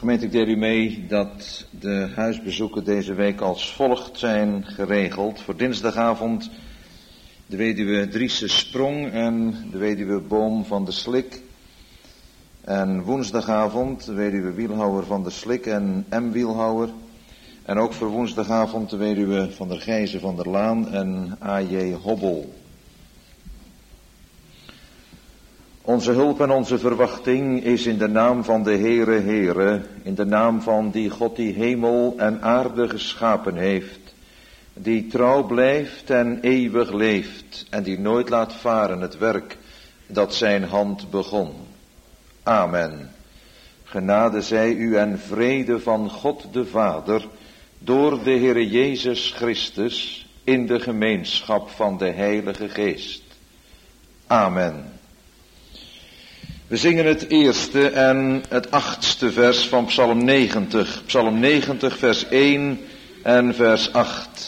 Gemeente, ik deel u mee dat de huisbezoeken deze week als volgt zijn geregeld. Voor dinsdagavond de weduwe Driese Sprong en de weduwe Boom van de Slik. En woensdagavond de weduwe Wielhouwer van de Slik en M. Wielhouwer. En ook voor woensdagavond de weduwe van der Gijzen van der Laan en A.J. Hobbel. Onze hulp en onze verwachting is in de naam van de Heere, in de naam van die God die hemel en aarde geschapen heeft, die trouw blijft en eeuwig leeft en die nooit laat varen het werk dat zijn hand begon. Amen. Genade zij u en vrede van God de Vader, door de Heere Jezus Christus, in de gemeenschap van de Heilige Geest. Amen. We zingen het eerste en het 8e vers van Psalm 90. Psalm 90 vers 1 en vers 8.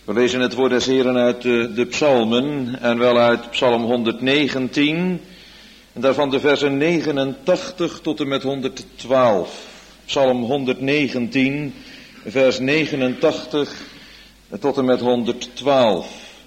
We lezen het woord des Heren uit de psalmen en wel uit psalm 119 en daarvan de versen 89 tot en met 112. Psalm 119, vers 89 tot en met 112.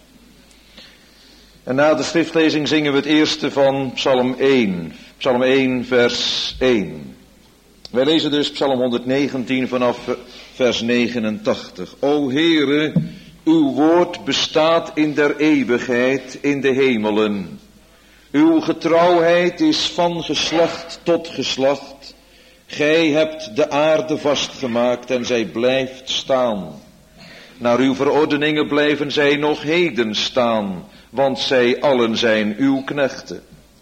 En na de schriftlezing zingen we het eerste van psalm 1. Psalm 1, vers 1. Wij lezen dus psalm 119 vanaf vers 89. O Heere, uw woord bestaat in der eeuwigheid in de hemelen. Uw getrouwheid is van geslacht tot geslacht. Gij hebt de aarde vastgemaakt en zij blijft staan. Naar uw verordeningen blijven zij nog heden staan, want zij allen zijn uw knechten.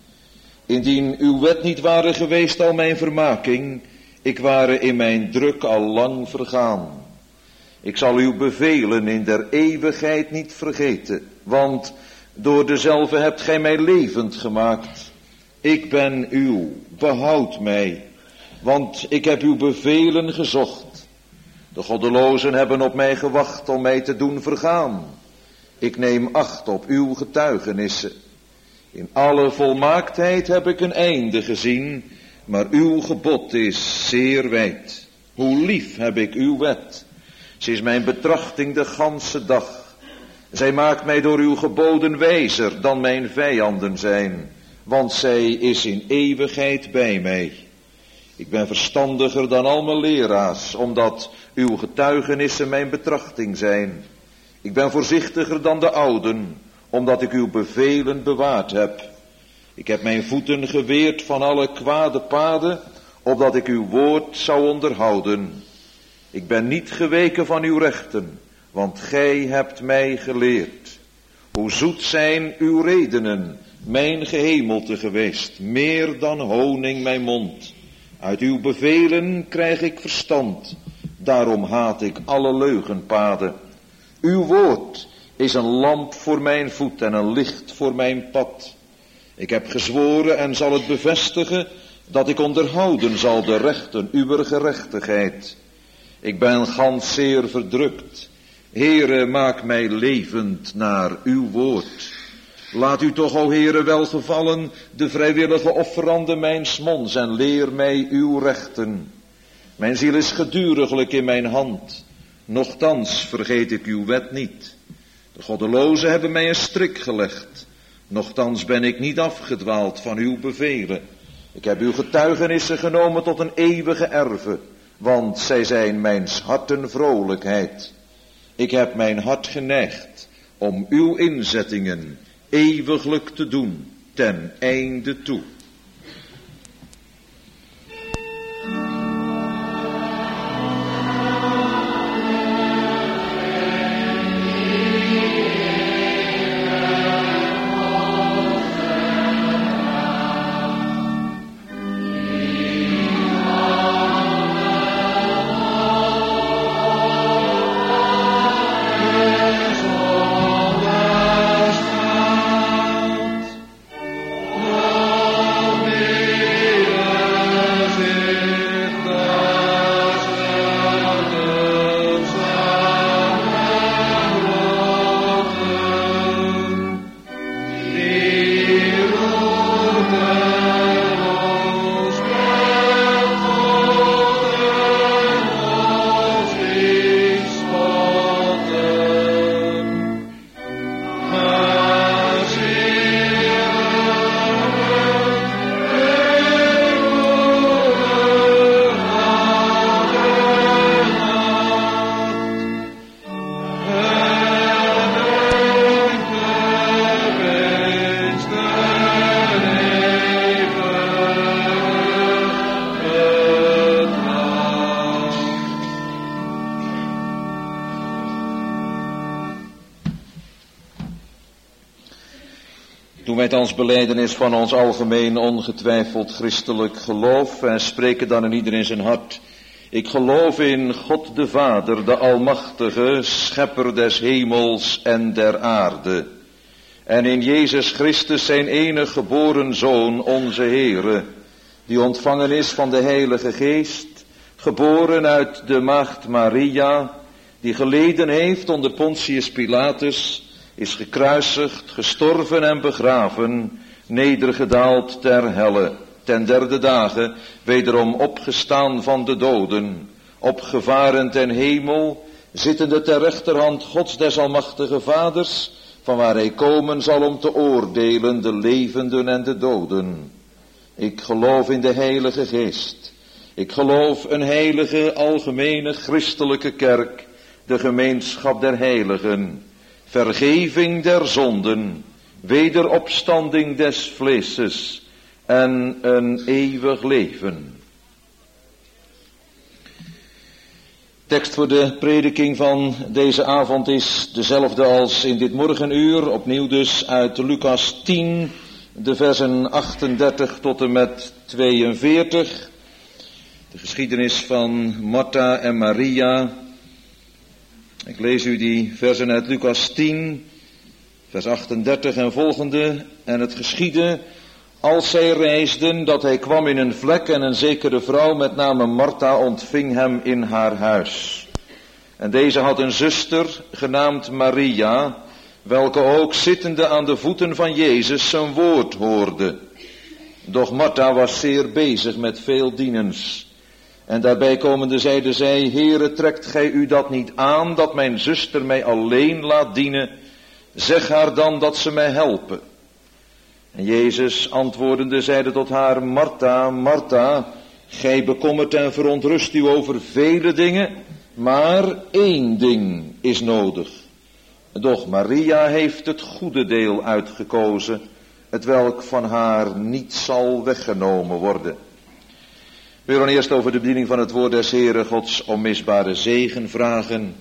Indien uw wet niet ware geweest al mijn vermaking, ik ware in mijn druk al lang vergaan. Ik zal uw bevelen in der eeuwigheid niet vergeten, want door dezelfde hebt gij mij levend gemaakt. Ik ben uw, behoud mij, want ik heb uw bevelen gezocht. De goddelozen hebben op mij gewacht om mij te doen vergaan. Ik neem acht op uw getuigenissen. In alle volmaaktheid heb ik een einde gezien, maar uw gebod is zeer wijd. Hoe lief heb ik uw wet. Ze is mijn betrachting de ganse dag. Zij maakt mij door uw geboden wijzer dan mijn vijanden zijn, want zij is in eeuwigheid bij mij. Ik ben verstandiger dan al mijn leraars, omdat uw getuigenissen mijn betrachting zijn. Ik ben voorzichtiger dan de ouden, omdat ik uw bevelen bewaard heb. Ik heb mijn voeten geweerd van alle kwade paden, opdat ik uw woord zou onderhouden. Ik ben niet geweken van uw rechten, want gij hebt mij geleerd. Hoe zoet zijn uw redenen, mijn gehemelte geweest, meer dan honing mijn mond. Uit uw bevelen krijg ik verstand, daarom haat ik alle leugenpaden. Uw woord is een lamp voor mijn voet en een licht voor mijn pad. Ik heb gezworen en zal het bevestigen, dat ik onderhouden zal de rechten uwer gerechtigheid. Ik ben gans zeer verdrukt. Heere, maak mij levend naar uw woord. Laat u toch, o Heere, welgevallen de vrijwillige offeranden mijns monds en leer mij uw rechten. Mijn ziel is geduriglijk in mijn hand, nochtans vergeet ik uw wet niet. De goddelozen hebben mij een strik gelegd, nochtans ben ik niet afgedwaald van uw bevelen. Ik heb uw getuigenissen genomen tot een eeuwige erve, want zij zijn mijns harten vrolijkheid. Ik heb mijn hart geneigd om uw inzettingen eeuwiglijk te doen, ten einde toe. Doen wij thans belijdenis van ons algemeen ongetwijfeld christelijk geloof en spreken dan in ieder in zijn hart. Ik geloof in God de Vader, de Almachtige, schepper des hemels en der aarde. En in Jezus Christus zijn enig geboren Zoon, onze Heere, die ontvangen is van de Heilige Geest, geboren uit de maagd Maria, die geleden heeft onder Pontius Pilatus, is gekruisigd, gestorven en begraven, nedergedaald ter helle, ten derde dagen wederom opgestaan van de doden, opgevaren ten hemel, zittende ter rechterhand Gods des almachtige Vaders, van waar hij komen zal om te oordelen de levenden en de doden. Ik geloof in de Heilige Geest. Ik geloof een heilige, algemene, christelijke kerk, de gemeenschap der heiligen, vergeving der zonden, wederopstanding des vleeses en een eeuwig leven. Tekst voor de prediking van deze avond is dezelfde als in dit morgenuur, opnieuw dus uit Lucas 10, de versen 38 tot en met 42. De geschiedenis van Martha en Maria. Ik lees u die versen uit Lucas 10, vers 38 en volgende. En het geschiedde, als zij reisden, dat hij kwam in een vlek en een zekere vrouw met name Martha ontving hem in haar huis. En deze had een zuster genaamd Maria, welke ook zittende aan de voeten van Jezus zijn woord hoorde. Doch Martha was zeer bezig met veel dienens. En daarbij komende zeide zij, Heere, trekt gij u dat niet aan, dat mijn zuster mij alleen laat dienen? Zeg haar dan dat ze mij helpen. En Jezus antwoordende zeide tot haar, Martha, Martha, gij bekommert en verontrust u over vele dingen, maar één ding is nodig. Doch Maria heeft het goede deel uitgekozen, hetwelk van haar niet zal weggenomen worden. We willen eerst over de bediening van het woord des Heeren Gods onmisbare zegen vragen.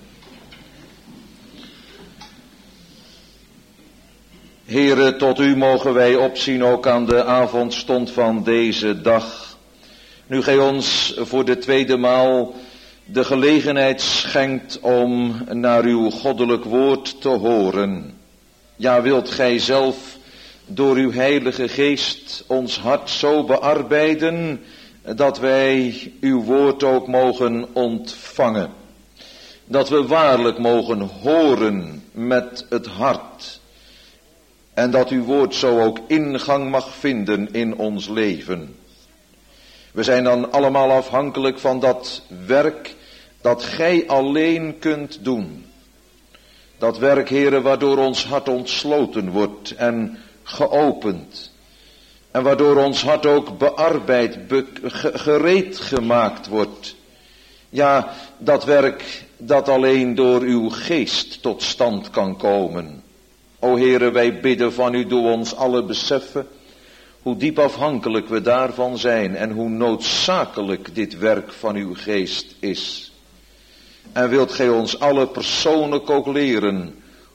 Heere, tot u mogen wij opzien ook aan de avondstond van deze dag. Nu gij ons voor de tweede maal de gelegenheid schenkt om naar uw goddelijk woord te horen. Ja, wilt gij zelf door uw heilige geest ons hart zo bearbeiden, dat wij uw woord ook mogen ontvangen. Dat we waarlijk mogen horen met het hart. En dat uw woord zo ook ingang mag vinden in ons leven. We zijn dan allemaal afhankelijk van dat werk dat gij alleen kunt doen. Dat werk, Heere, waardoor ons hart ontsloten wordt en geopend. En waardoor ons hart ook bearbeid, gereed gemaakt wordt. Ja, dat werk dat alleen door uw geest tot stand kan komen. O Heere, wij bidden van u, doe ons alle beseffen hoe diep afhankelijk we daarvan zijn en hoe noodzakelijk dit werk van uw geest is. En wilt gij ons alle persoonlijk ook leren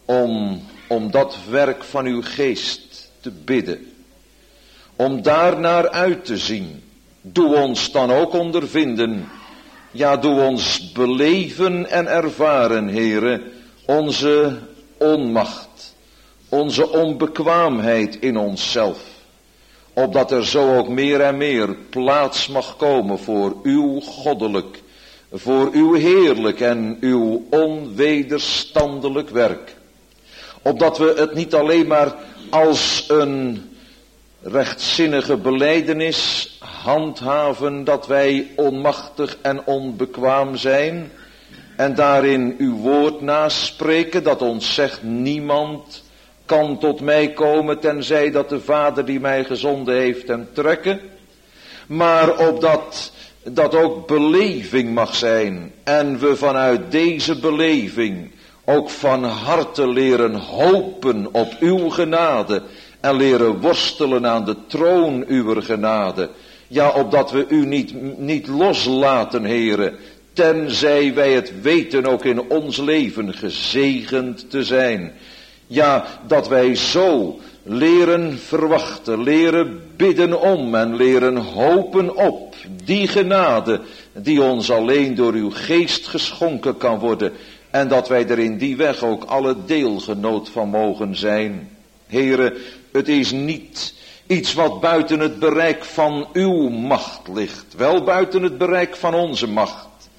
om dat werk van uw geest te bidden. Om daarnaar uit te zien. Doe ons dan ook ondervinden. Ja, doe ons beleven en ervaren, Heere, onze onmacht. Onze onbekwaamheid in onszelf. Opdat er zo ook meer en meer plaats mag komen voor uw goddelijk, voor uw heerlijk en uw onwederstandelijk werk. Opdat we het niet alleen maar als een rechtzinnige belijdenis handhaven dat wij onmachtig en onbekwaam zijn. En daarin uw woord naspreken dat ons zegt, niemand kan tot mij komen tenzij dat de Vader die mij gezonden heeft hem trekken. Maar opdat dat ook beleving mag zijn. En we vanuit deze beleving ook van harte leren hopen op uw genade. En leren worstelen aan de troon uwer genade. Ja, opdat we u niet loslaten, Heere. Tenzij wij het weten ook in ons leven gezegend te zijn. Ja, dat wij zo leren verwachten, leren bidden om en leren hopen op die genade die ons alleen door uw geest geschonken kan worden. En dat wij er in die weg ook alle deelgenoot van mogen zijn. Heere, het is niet iets wat buiten het bereik van uw macht ligt. Wel buiten het bereik van onze macht.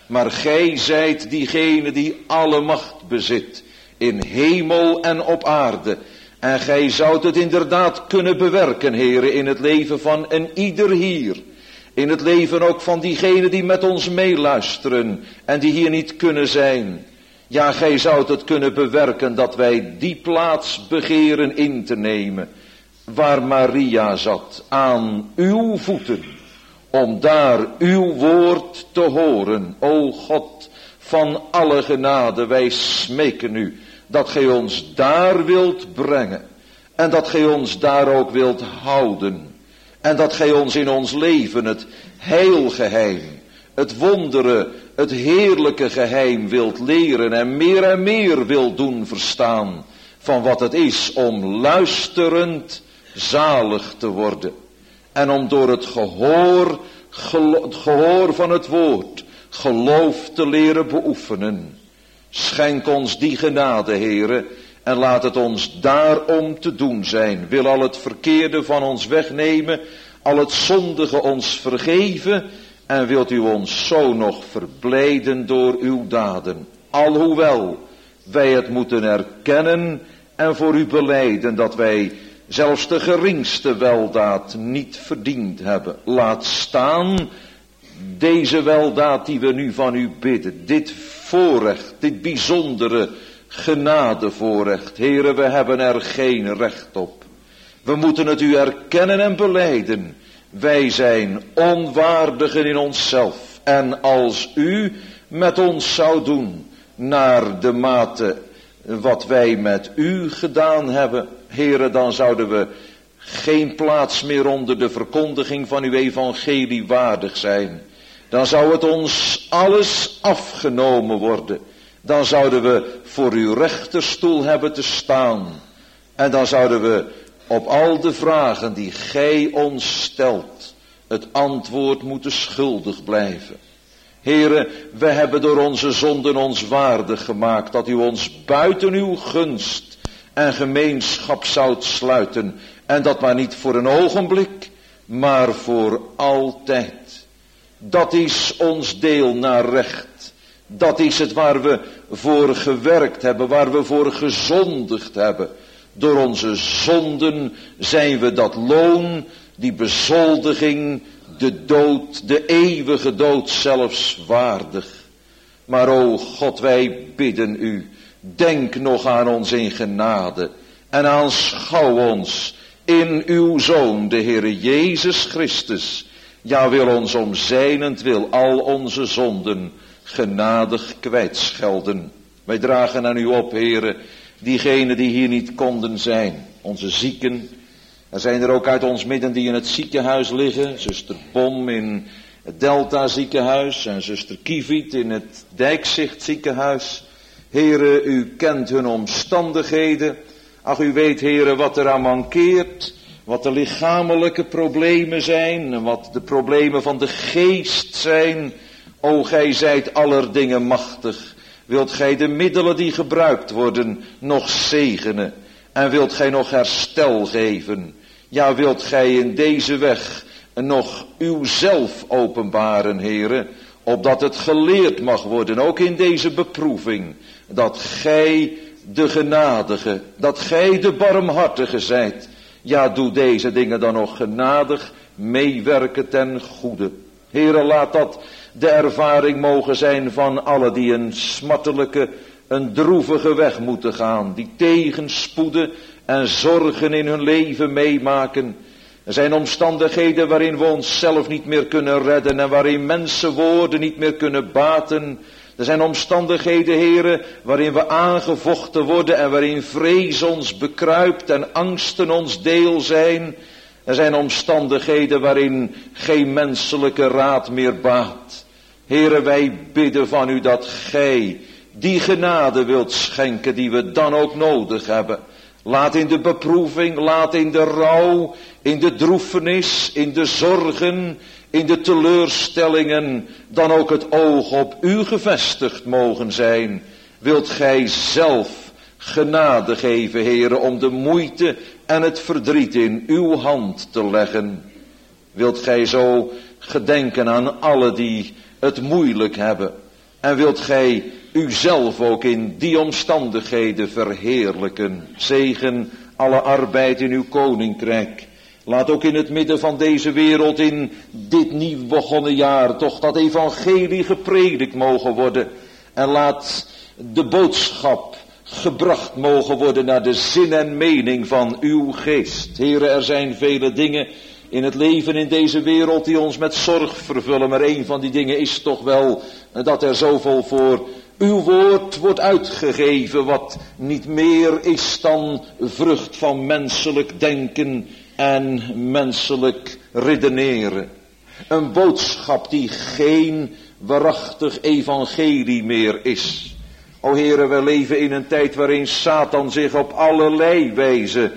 Maar gij zijt diegene die alle macht bezit, in hemel en op aarde. En gij zoudt het inderdaad kunnen bewerken, Heere, in het leven van een ieder hier. In het leven ook van diegenen die met ons meeluisteren en die hier niet kunnen zijn. Ja, gij zoudt het kunnen bewerken dat wij die plaats begeren in te nemen, waar Maria zat, aan uw voeten, om daar uw woord te horen. O God van alle genade, wij smeken u dat gij ons daar wilt brengen en dat gij ons daar ook wilt houden. En dat gij ons in ons leven het heilgeheim, het wondere, het heerlijke geheim wilt leren en meer wilt doen verstaan van wat het is om luisterend zalig te worden. En om door het gehoor van het woord geloof te leren beoefenen. Schenk ons die genade, Heere, en laat het ons daarom te doen zijn. Wil al het verkeerde van ons wegnemen, al het zondige ons vergeven, en wilt u ons zo nog verblijden door uw daden. Alhoewel wij het moeten erkennen en voor u belijden dat wij zelfs de geringste weldaad niet verdiend hebben. Laat staan deze weldaad die we nu van u bidden. Dit voorrecht, dit bijzondere genadevoorrecht. Heere, we hebben er geen recht op. We moeten het u erkennen en belijden. Wij zijn onwaardigen in onszelf. En als u met ons zou doen naar de mate wat wij met u gedaan hebben, Heere, dan zouden we geen plaats meer onder de verkondiging van uw evangelie waardig zijn. Dan zou het ons alles afgenomen worden. Dan zouden we voor uw rechterstoel hebben te staan. En dan zouden we op al de vragen die gij ons stelt, het antwoord moeten schuldig blijven. Heere, we hebben door onze zonden ons waardig gemaakt dat u ons buiten uw gunst en gemeenschap zoudt sluiten. En dat maar niet voor een ogenblik, maar voor altijd. Dat is ons deel naar recht. Dat is het waar we voor gewerkt hebben, waar we voor gezondigd hebben. Door onze zonden zijn we dat loon, die bezoldiging, de dood, de eeuwige dood zelfs waardig. Maar o God, wij bidden u, denk nog aan ons in genade en aanschouw ons in uw Zoon, de Heere Jezus Christus. Ja, wil ons om zijnentwil al onze zonden genadig kwijtschelden. Wij dragen aan u op, Heere, diegenen die hier niet konden zijn, onze zieken. Er zijn er ook uit ons midden die in het ziekenhuis liggen. Zuster Bom in het Delta ziekenhuis en zuster Kieviet in het Dijkzicht ziekenhuis. Heere, u kent hun omstandigheden. Ach, u weet, Heere, wat er aan mankeert. Wat de lichamelijke problemen zijn en wat de problemen van de geest zijn. O, gij zijt aller dingen machtig. Wilt gij de middelen die gebruikt worden nog zegenen? En wilt gij nog herstel geven? Ja, wilt gij in deze weg nog uzelf openbaren, Heere, opdat het geleerd mag worden, ook in deze beproeving, dat gij de genadige, dat gij de barmhartige zijt. Ja, doe deze dingen dan nog genadig meewerken ten goede. Heere, laat dat de ervaring mogen zijn van allen die een smartelijke, een droevige weg moeten gaan, die tegenspoeden en zorgen in hun leven meemaken. Er zijn omstandigheden waarin we onszelf niet meer kunnen redden en waarin mensenwoorden niet meer kunnen baten. Er zijn omstandigheden, Heere, waarin we aangevochten worden en waarin vrees ons bekruipt en angsten ons deel zijn. Er zijn omstandigheden waarin geen menselijke raad meer baat. Heere, wij bidden van u dat gij die genade wilt schenken die we dan ook nodig hebben. Laat in de beproeving, laat in de rouw, in de droefenis, in de zorgen, in de teleurstellingen, dan ook het oog op u gevestigd mogen zijn. Wilt gij zelf genade geven, Heere, om de moeite en het verdriet in uw hand te leggen. Wilt gij zo gedenken aan allen die het moeilijk hebben. En wilt gij uzelf ook in die omstandigheden verheerlijken. Zegen alle arbeid in uw koninkrijk. Laat ook in het midden van deze wereld in dit nieuw begonnen jaar toch dat evangelie gepredikt mogen worden. En laat de boodschap gebracht mogen worden naar de zin en mening van uw geest. Heere, er zijn vele dingen in het leven in deze wereld die ons met zorg vervullen. Maar een van die dingen is toch wel dat er zoveel voor uw woord wordt uitgegeven wat niet meer is dan vrucht van menselijk denken en menselijk redeneren. Een boodschap die geen waarachtig evangelie meer is. O Heere, we leven in een tijd waarin Satan zich op allerlei wijze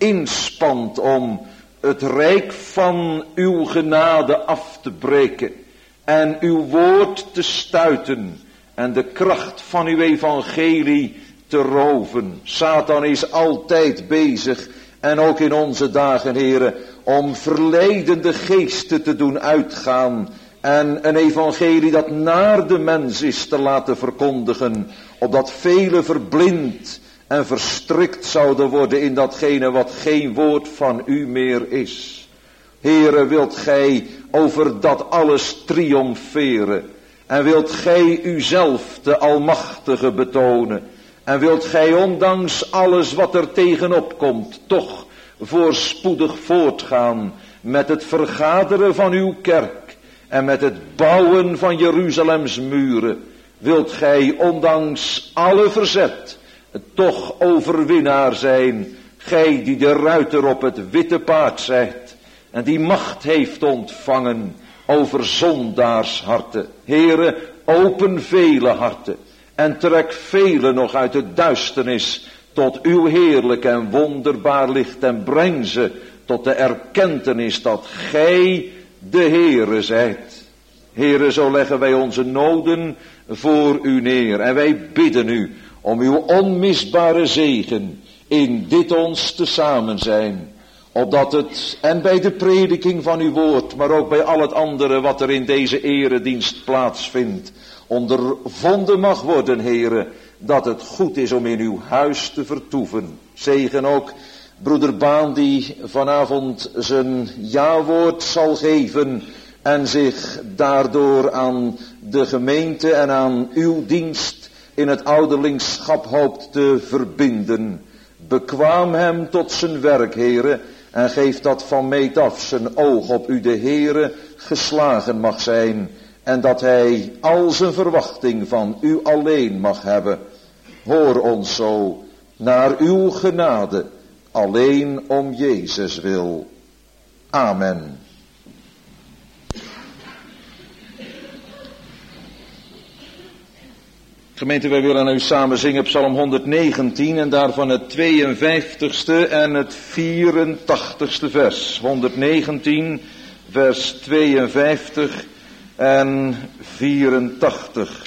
inspant om het rijk van uw genade af te breken en uw woord te stuiten en de kracht van uw evangelie te roven. Satan is altijd bezig, en ook in onze dagen, Heere, om verleidende geesten te doen uitgaan en een evangelie dat naar de mens is te laten verkondigen, opdat velen verblind en verstrikt zouden worden in datgene wat geen woord van u meer is. Heere, wilt gij over dat alles triomferen en wilt gij uzelf de Almachtige betonen en wilt gij ondanks alles wat er tegenop komt toch voorspoedig voortgaan met het vergaderen van uw kerk en met het bouwen van Jeruzalems muren. Wilt gij ondanks alle verzet toch overwinnaar zijn, gij die de ruiter op het witte paard zijt en die macht heeft ontvangen over zondaarsharten. Heere, open vele harten en trek velen nog uit de duisternis tot uw heerlijk en wonderbaar licht en breng ze tot de erkentenis dat gij de Heere zijt. Heere, zo leggen wij onze noden voor u neer en wij bidden u om uw onmisbare zegen in dit ons te samen zijn, opdat het, en bij de prediking van uw woord, maar ook bij al het andere wat er in deze eredienst plaatsvindt, ondervonden mag worden, Heere, dat het goed is om in uw huis te vertoeven. Zegen ook broeder Baan die vanavond zijn jawoord zal geven en zich daardoor aan de gemeente en aan uw dienst in het ouderlingschap hoopt te verbinden. Bekwaam hem tot zijn werk, Heere, en geef dat van meet af zijn oog op u, de Heere, geslagen mag zijn en dat hij al zijn verwachting van u alleen mag hebben. Hoor ons zo naar uw genade, alleen om Jezus wil. Amen. Gemeente, wij willen nu samen zingen Psalm 119 en daarvan het 52ste en het 84ste vers. 119, vers 52 en 84.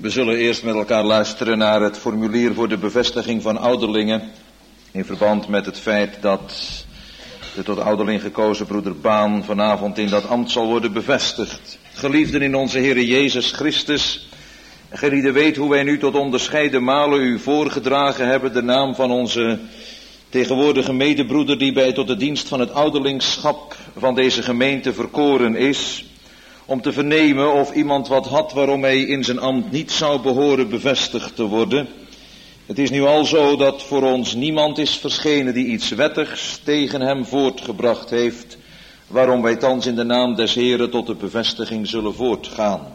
We zullen eerst met elkaar luisteren naar het formulier voor de bevestiging van ouderlingen, in verband met het feit dat de tot ouderling gekozen broeder Baan vanavond in dat ambt zal worden bevestigd. Geliefden in onze Heere Jezus Christus, gelieden weet hoe wij nu tot onderscheiden malen u voorgedragen hebben de naam van onze tegenwoordige medebroeder die bij tot de dienst van het ouderlingschap van deze gemeente verkoren is, om te vernemen of iemand wat had waarom hij in zijn ambt niet zou behoren bevestigd te worden. Het is nu al zo dat voor ons niemand is verschenen die iets wettigs tegen hem voortgebracht heeft, waarom wij thans in de naam des Heren tot de bevestiging zullen voortgaan.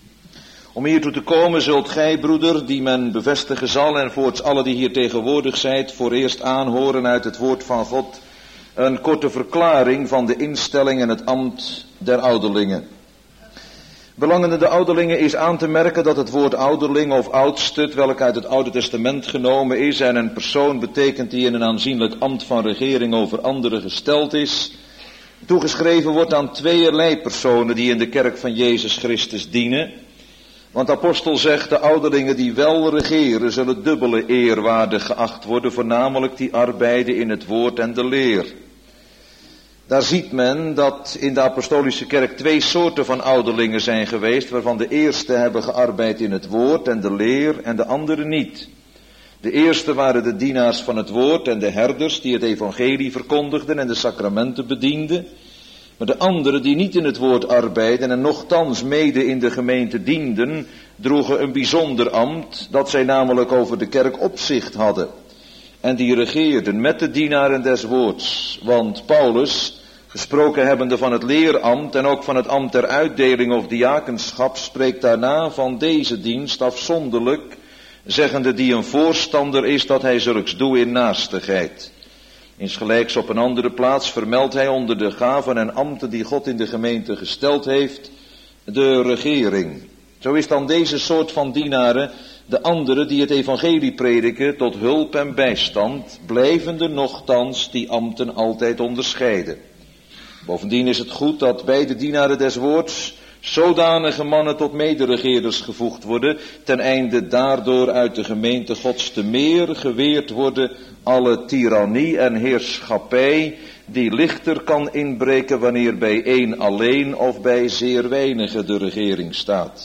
Om hiertoe te komen zult gij, broeder, die men bevestigen zal, en voorts alle die hier tegenwoordig zijt, voor eerst aanhoren uit het woord van God een korte verklaring van de instelling en het ambt der ouderlingen. Belangende de ouderlingen is aan te merken dat het woord ouderling of oudste, welk uit het Oude Testament genomen is en een persoon betekent die in een aanzienlijk ambt van regering over anderen gesteld is, toegeschreven wordt aan tweeërlei personen die in de kerk van Jezus Christus dienen. Want de apostel zegt, de ouderlingen die wel regeren zullen dubbele eerwaardig geacht worden, voornamelijk die arbeiden in het woord en de leer. Daar ziet men dat in de apostolische kerk twee soorten van ouderlingen zijn geweest, waarvan de eerste hebben gearbeid in het woord en de leer en de andere niet. De eerste waren de dienaars van het woord en de herders die het evangelie verkondigden en de sacramenten bedienden. Maar de anderen die niet in het woord arbeiden en nochtans mede in de gemeente dienden, droegen een bijzonder ambt, dat zij namelijk over de kerk opzicht hadden. En die regeerden met de dienaren des woords. Want Paulus, gesproken hebbende van het leerambt en ook van het ambt der uitdeling of diakenschap, spreekt daarna van deze dienst afzonderlijk, zeggende die een voorstander is dat hij zulks doe in naastigheid. Insgelijks op een andere plaats vermeldt hij onder de gaven en ambten die God in de gemeente gesteld heeft, de regering. Zo is dan deze soort van dienaren de anderen die het evangelie prediken tot hulp en bijstand, blijvende nochtans die ambten altijd onderscheiden. Bovendien is het goed dat bij de dienaren des woords zodanige mannen tot mederegeerders gevoegd worden, ten einde daardoor uit de gemeente Gods te meer geweerd worden alle tirannie en heerschappij die lichter kan inbreken wanneer bij één alleen of bij zeer weinigen de regering staat.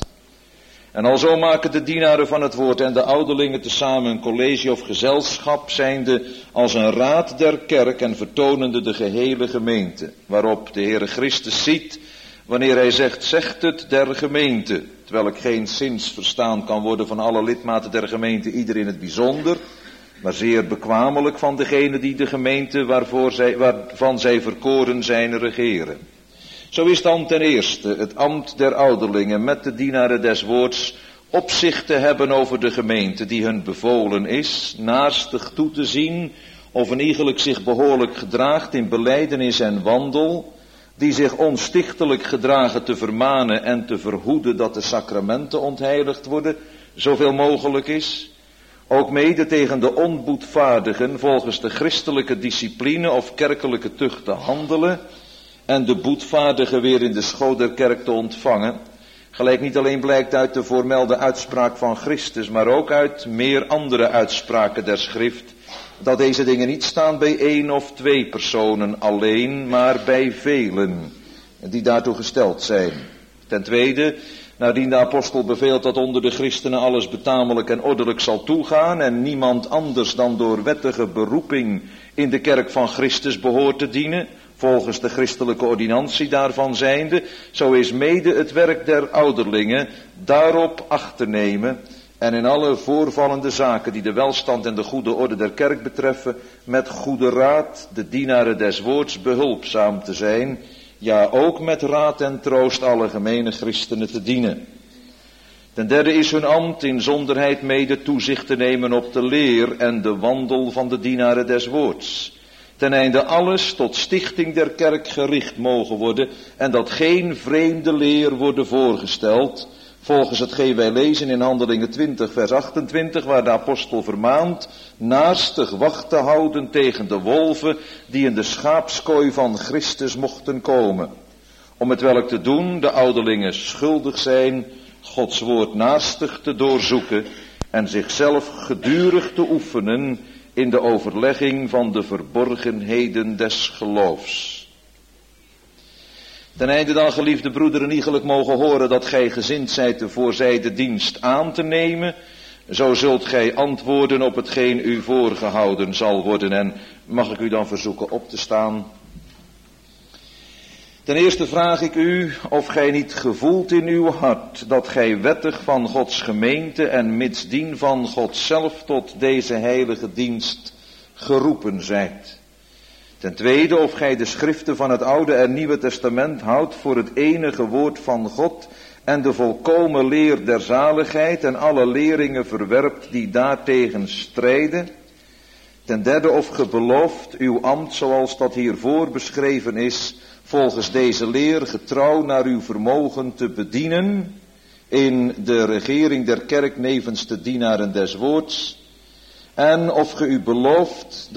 En alzo maken de dienaren van het woord en de ouderlingen tezamen een college of gezelschap, zijnde als een raad der kerk en vertonende de gehele gemeente, waarop de Heere Christus ziet, wanneer hij zegt het der gemeente, terwijl ik geen zins verstaan kan worden van alle lidmaten der gemeente, ieder in het bijzonder, maar zeer bekwamelijk van degene die de gemeente waarvan zij verkoren zijn regeren. Zo is dan ten eerste het ambt der ouderlingen met de dienaren des woords opzicht te hebben over de gemeente die hun bevolen is, naastig toe te zien of een iegelijk zich behoorlijk gedraagt in belijdenis en wandel, die zich onstichtelijk gedragen te vermanen en te verhoeden dat de sacramenten ontheiligd worden, zoveel mogelijk is. Ook mede tegen de onboetvaardigen volgens de christelijke discipline of kerkelijke tucht te handelen en de boetvaardigen weer in de schoot der kerk te ontvangen. Gelijk niet alleen blijkt uit de voormelde uitspraak van Christus, maar ook uit meer andere uitspraken der schrift, dat deze dingen niet staan bij één of twee personen alleen, maar bij velen die daartoe gesteld zijn. Ten tweede, naardien de apostel beveelt dat onder de christenen alles betamelijk en ordelijk zal toegaan en niemand anders dan door wettige beroeping in de kerk van Christus behoort te dienen, volgens de christelijke ordinantie daarvan zijnde, zo is mede het werk der ouderlingen daarop acht te nemen en in alle voorvallende zaken die de welstand en de goede orde der kerk betreffen, met goede raad de dienaren des woords behulpzaam te zijn, ja ook met raad en troost alle gemene christenen te dienen. Ten derde is hun ambt in zonderheid mede toezicht te nemen op de leer en de wandel van de dienaren des woords, ten einde alles tot stichting der kerk gericht mogen worden en dat geen vreemde leer worden voorgesteld, volgens hetgeen wij lezen in Handelingen 20 vers 28, waar de apostel vermaant naastig wacht te houden tegen de wolven die in de schaapskooi van Christus mochten komen. Om het welk te doen de ouderlingen schuldig zijn Gods woord naastig te doorzoeken en zichzelf gedurig te oefenen in de overlegging van de verborgenheden des geloofs. Ten einde dan, geliefde broederen, iegelijk mogen horen dat gij gezind zijt de voorzijde dienst aan te nemen, zo zult gij antwoorden op hetgeen u voorgehouden zal worden. En mag ik u dan verzoeken op te staan? Ten eerste vraag ik u of gij niet gevoelt in uw hart dat gij wettig van Gods gemeente en mitsdien van God zelf tot deze heilige dienst geroepen zijt. Ten tweede of gij de schriften van het Oude en Nieuwe Testament houdt voor het enige woord van God en de volkomen leer der zaligheid en alle leringen verwerpt die daartegen strijden. Ten derde of ge belooft uw ambt zoals dat hiervoor beschreven is, volgens deze leer getrouw naar uw vermogen te bedienen in de regering der kerk nevens de dienaren des woords. En of ge belooft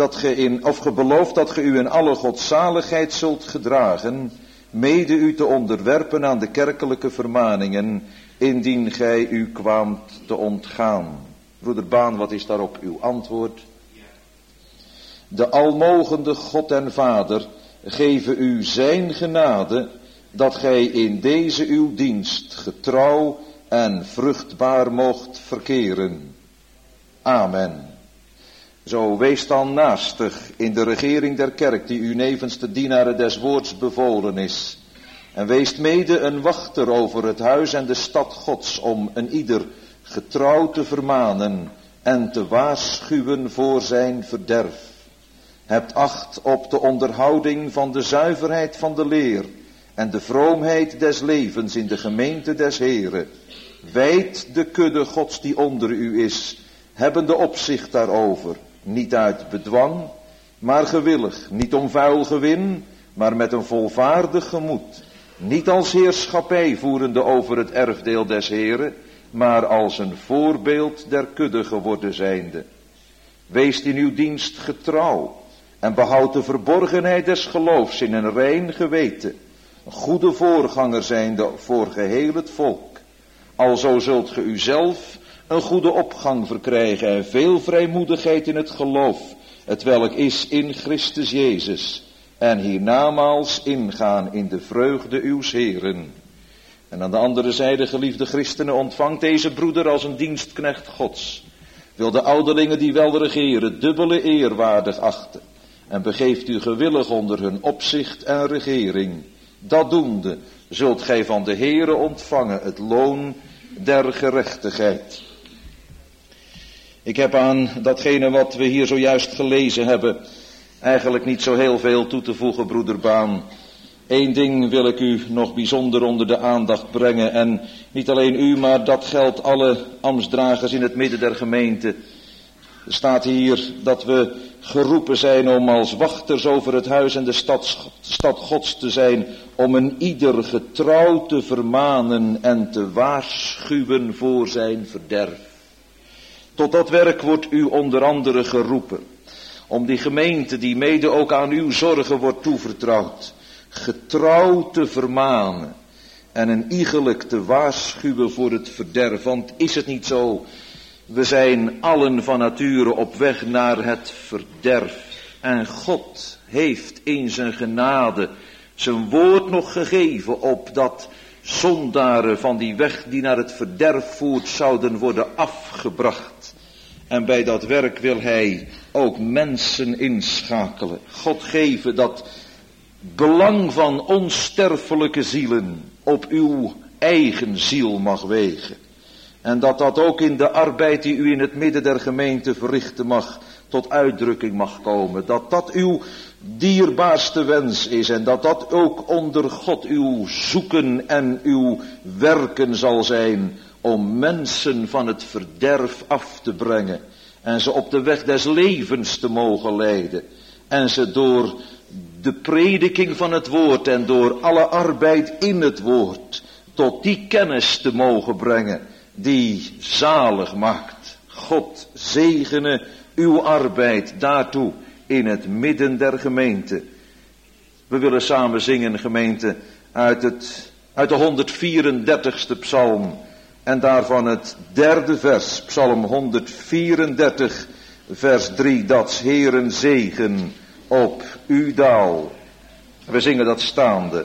dat ge u in alle godzaligheid zult gedragen, mede u te onderwerpen aan de kerkelijke vermaningen, indien gij u kwaamt te ontgaan. Broeder Baan, wat is daarop uw antwoord? De almogende God en Vader geven u zijn genade, dat gij in deze uw dienst getrouw en vruchtbaar mocht verkeren. Amen. Zo wees dan naastig in de regering der kerk die u nevens de dienaren des woords bevolen is. En wees mede een wachter over het huis en de stad Gods om een ieder getrouw te vermanen en te waarschuwen voor zijn verderf. Hebt acht op de onderhouding van de zuiverheid van de leer en de vroomheid des levens in de gemeente des Heren. Wijd de kudde Gods die onder u is, hebbende opzicht daarover, niet uit bedwang, maar gewillig, niet om vuil gewin, maar met een volvaardig gemoed, niet als heerschappij voerende over het erfdeel des Heren, maar als een voorbeeld der kudde geworden zijnde. Wees in uw dienst getrouw en behoud de verborgenheid des geloofs in een rein geweten, een goede voorganger zijnde voor geheel het volk. Alzo zult ge uzelf een goede opgang verkrijgen en veel vrijmoedigheid in het geloof, hetwelk is in Christus Jezus, en hiernamaals ingaan in de vreugde uws Heren. En aan de andere zijde, geliefde christenen, ontvangt deze broeder als een dienstknecht Gods. Wil de ouderlingen die wel regeren dubbele eerwaardig achten en begeeft u gewillig onder hun opzicht en regering. Dat doende zult gij van de Heere ontvangen het loon der gerechtigheid. Ik heb aan datgene wat we hier zojuist gelezen hebben eigenlijk niet zo heel veel toe te voegen, broeder Baan. Eén ding wil ik u nog bijzonder onder de aandacht brengen, en niet alleen u, maar dat geldt alle ambtsdragers in het midden der gemeente. Er staat hier dat we geroepen zijn om als wachters over het huis en de stad Gods te zijn, om een ieder getrouw te vermanen en te waarschuwen voor zijn verderf. Tot dat werk wordt u onder andere geroepen, om die gemeente die mede ook aan uw zorgen wordt toevertrouwd, getrouw te vermanen en een iegelijk te waarschuwen voor het verderf. Want is het niet zo, we zijn allen van nature op weg naar het verderf. En God heeft in zijn genade zijn woord nog gegeven, opdat zondaren van die weg die naar het verderf voert zouden worden afgebracht. En bij dat werk wil hij ook mensen inschakelen. God geven dat belang van onsterfelijke zielen op uw eigen ziel mag wegen. En dat dat ook in de arbeid die u in het midden der gemeente verrichten mag, tot uitdrukking mag komen. Dat dat uw dierbaarste wens is en dat dat ook onder God uw zoeken en uw werken zal zijn om mensen van het verderf af te brengen en ze op de weg des levens te mogen leiden en ze door de prediking van het woord en door alle arbeid in het woord tot die kennis te mogen brengen die zalig maakt. God zegene uw arbeid daartoe in het midden der gemeente. We willen samen zingen, gemeente, uit de 134ste psalm En daarvan het derde vers, Psalm 134, vers 3, dat 's Heeren zegen op u daal. We zingen dat staande.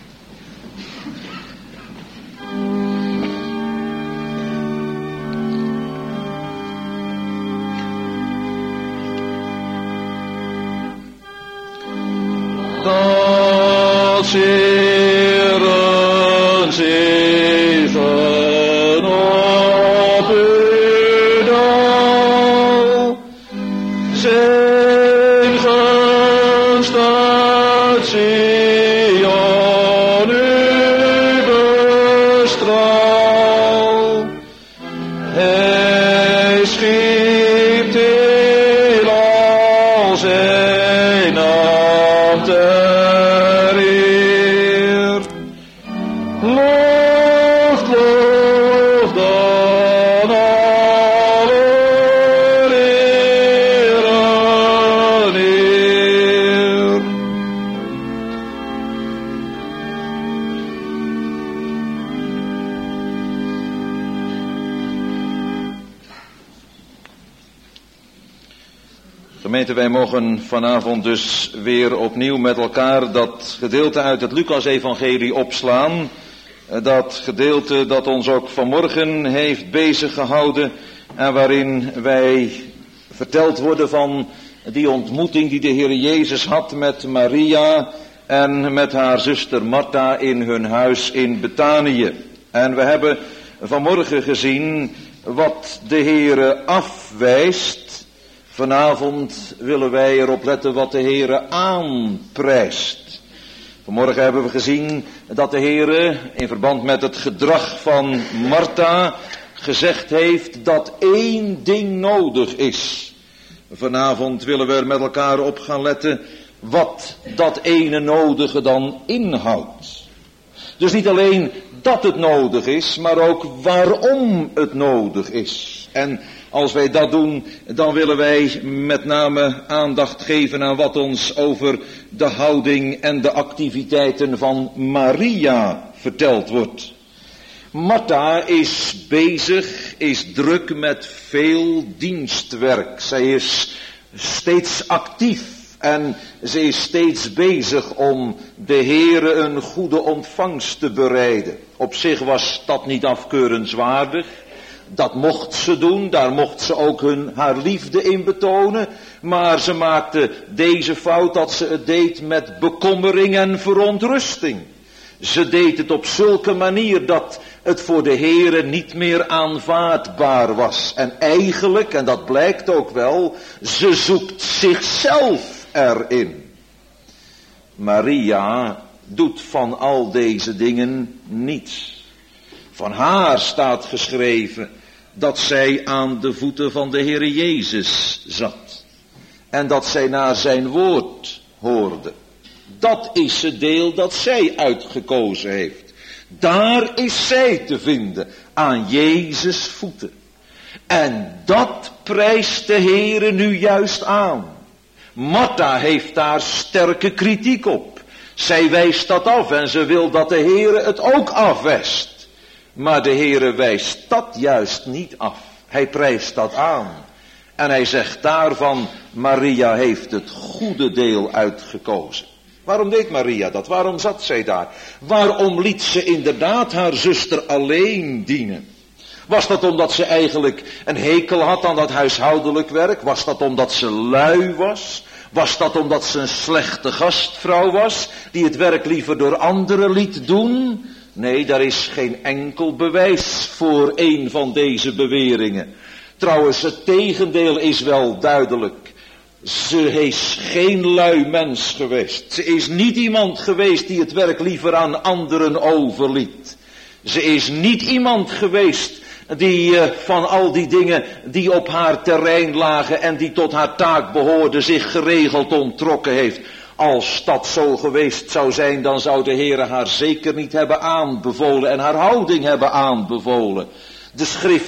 Dat 's Heeren zegen op u daal, zijn gunst uit Sion u bestraal. Hij schiep heelal zijn naam ter eer. Lof, lof dan allereer en eer. Gemeente, wij mogen vanavond dus weer opnieuw met elkaar dat gedeelte uit het Lucas-evangelie opslaan. Dat gedeelte dat ons ook vanmorgen heeft bezig gehouden en waarin wij verteld worden van die ontmoeting die de Heer Jezus had met Maria en met haar zuster Martha in hun huis in Betanië. En we hebben vanmorgen gezien wat de Heer afwijst. Vanavond willen wij erop letten wat de Heere aanprijst. Vanmorgen hebben we gezien dat de Heere in verband met het gedrag van Martha gezegd heeft dat één ding nodig is. Vanavond willen we er met elkaar op gaan letten wat dat ene nodige dan inhoudt. Dus niet alleen dat het nodig is, maar ook waarom het nodig is. En als wij dat doen, dan willen wij met name aandacht geven aan wat ons over de houding en de activiteiten van Maria verteld wordt. Martha is bezig, is druk met veel dienstwerk. Zij is steeds actief en ze is steeds bezig om de Heere een goede ontvangst te bereiden. Op zich was dat niet afkeurenswaardig. Dat mocht ze doen, daar mocht ze ook haar liefde in betonen. Maar ze maakte deze fout dat ze het deed met bekommering en verontrusting. Ze deed het op zulke manier dat het voor de Heere niet meer aanvaardbaar was. En eigenlijk, en dat blijkt ook wel, ze zoekt zichzelf erin. Maria doet van al deze dingen niets. Van haar staat geschreven dat zij aan de voeten van de Heere Jezus zat. En dat zij naar zijn woord hoorde. Dat is het deel dat zij uitgekozen heeft. Daar is zij te vinden, aan Jezus voeten. En dat prijst de Heere nu juist aan. Martha heeft daar sterke kritiek op. Zij wijst dat af en ze wil dat de Heere het ook afwijst. Maar de Heere wijst dat juist niet af. Hij prijst dat aan. En hij zegt daarvan, Maria heeft het goede deel uitgekozen. Waarom deed Maria dat? Waarom zat zij daar? Waarom liet ze inderdaad haar zuster alleen dienen? Was dat omdat ze eigenlijk een hekel had aan dat huishoudelijk werk? Was dat omdat ze lui was? Was dat omdat ze een slechte gastvrouw was, die het werk liever door anderen liet doen? Nee, daar is geen enkel bewijs voor een van deze beweringen. Trouwens, het tegendeel is wel duidelijk. Ze is geen lui mens geweest. Ze is niet iemand geweest die het werk liever aan anderen overliet. Ze is niet iemand geweest die van al die dingen die op haar terrein lagen en die tot haar taak behoorden zich geregeld onttrokken heeft. Als dat zo geweest zou zijn, dan zou de Heere haar zeker niet hebben aanbevolen en haar houding hebben aanbevolen. De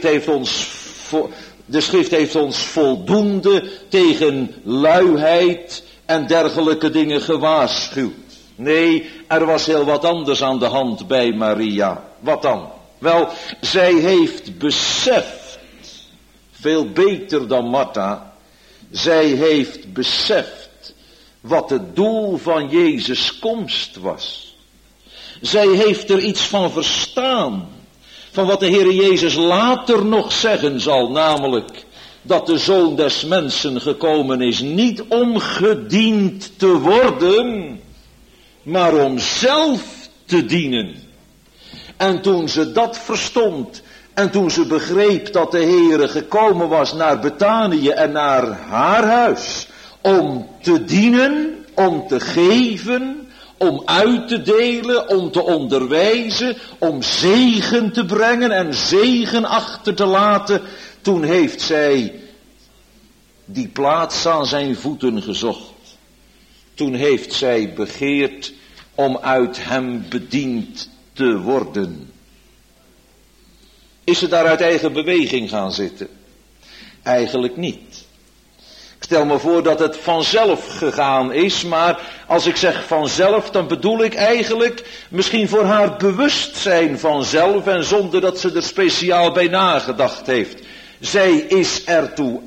schrift heeft ons voldoende tegen luiheid en dergelijke dingen gewaarschuwd. Nee, er was heel wat anders aan de hand bij Maria. Wat dan? Wel, zij heeft beseft, veel beter dan Martha, zij heeft beseft wat het doel van Jezus' komst was. Zij heeft er iets van verstaan, van wat de Heere Jezus later nog zeggen zal, namelijk dat de Zoon des Mensen gekomen is, niet om gediend te worden, maar om zelf te dienen. En toen ze dat verstond, en toen ze begreep dat de Heere gekomen was naar Betanië en naar haar huis, om te dienen, om te geven, om uit te delen, om te onderwijzen, om zegen te brengen en zegen achter te laten, toen heeft zij die plaats aan zijn voeten gezocht. Toen heeft zij begeerd om uit hem bediend te worden. Is ze daar uit eigen beweging gaan zitten? Eigenlijk niet. Ik stel me voor dat het vanzelf gegaan is, maar als ik zeg vanzelf, dan bedoel ik eigenlijk misschien voor haar bewustzijn vanzelf en zonder dat ze er speciaal bij nagedacht heeft. Zij is ertoe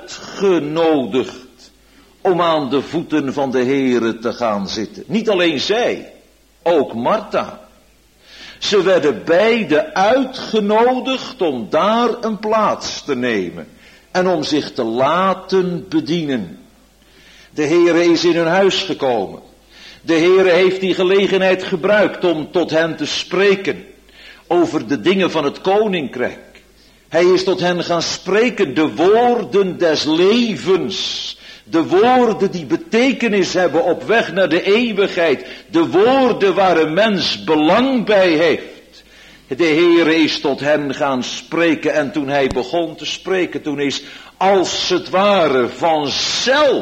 uitgenodigd om aan de voeten van de Heere te gaan zitten. Niet alleen zij, ook Martha. Ze werden beide uitgenodigd om daar een plaats te nemen en om zich te laten bedienen. De Heere is in hun huis gekomen. De Heere heeft die gelegenheid gebruikt om tot hen te spreken over de dingen van het koninkrijk. Hij is tot hen gaan spreken, de woorden des levens. De woorden die betekenis hebben op weg naar de eeuwigheid. De woorden waar een mens belang bij heeft. De Heere is tot hen gaan spreken en toen hij begon te spreken, toen is als het ware vanzelf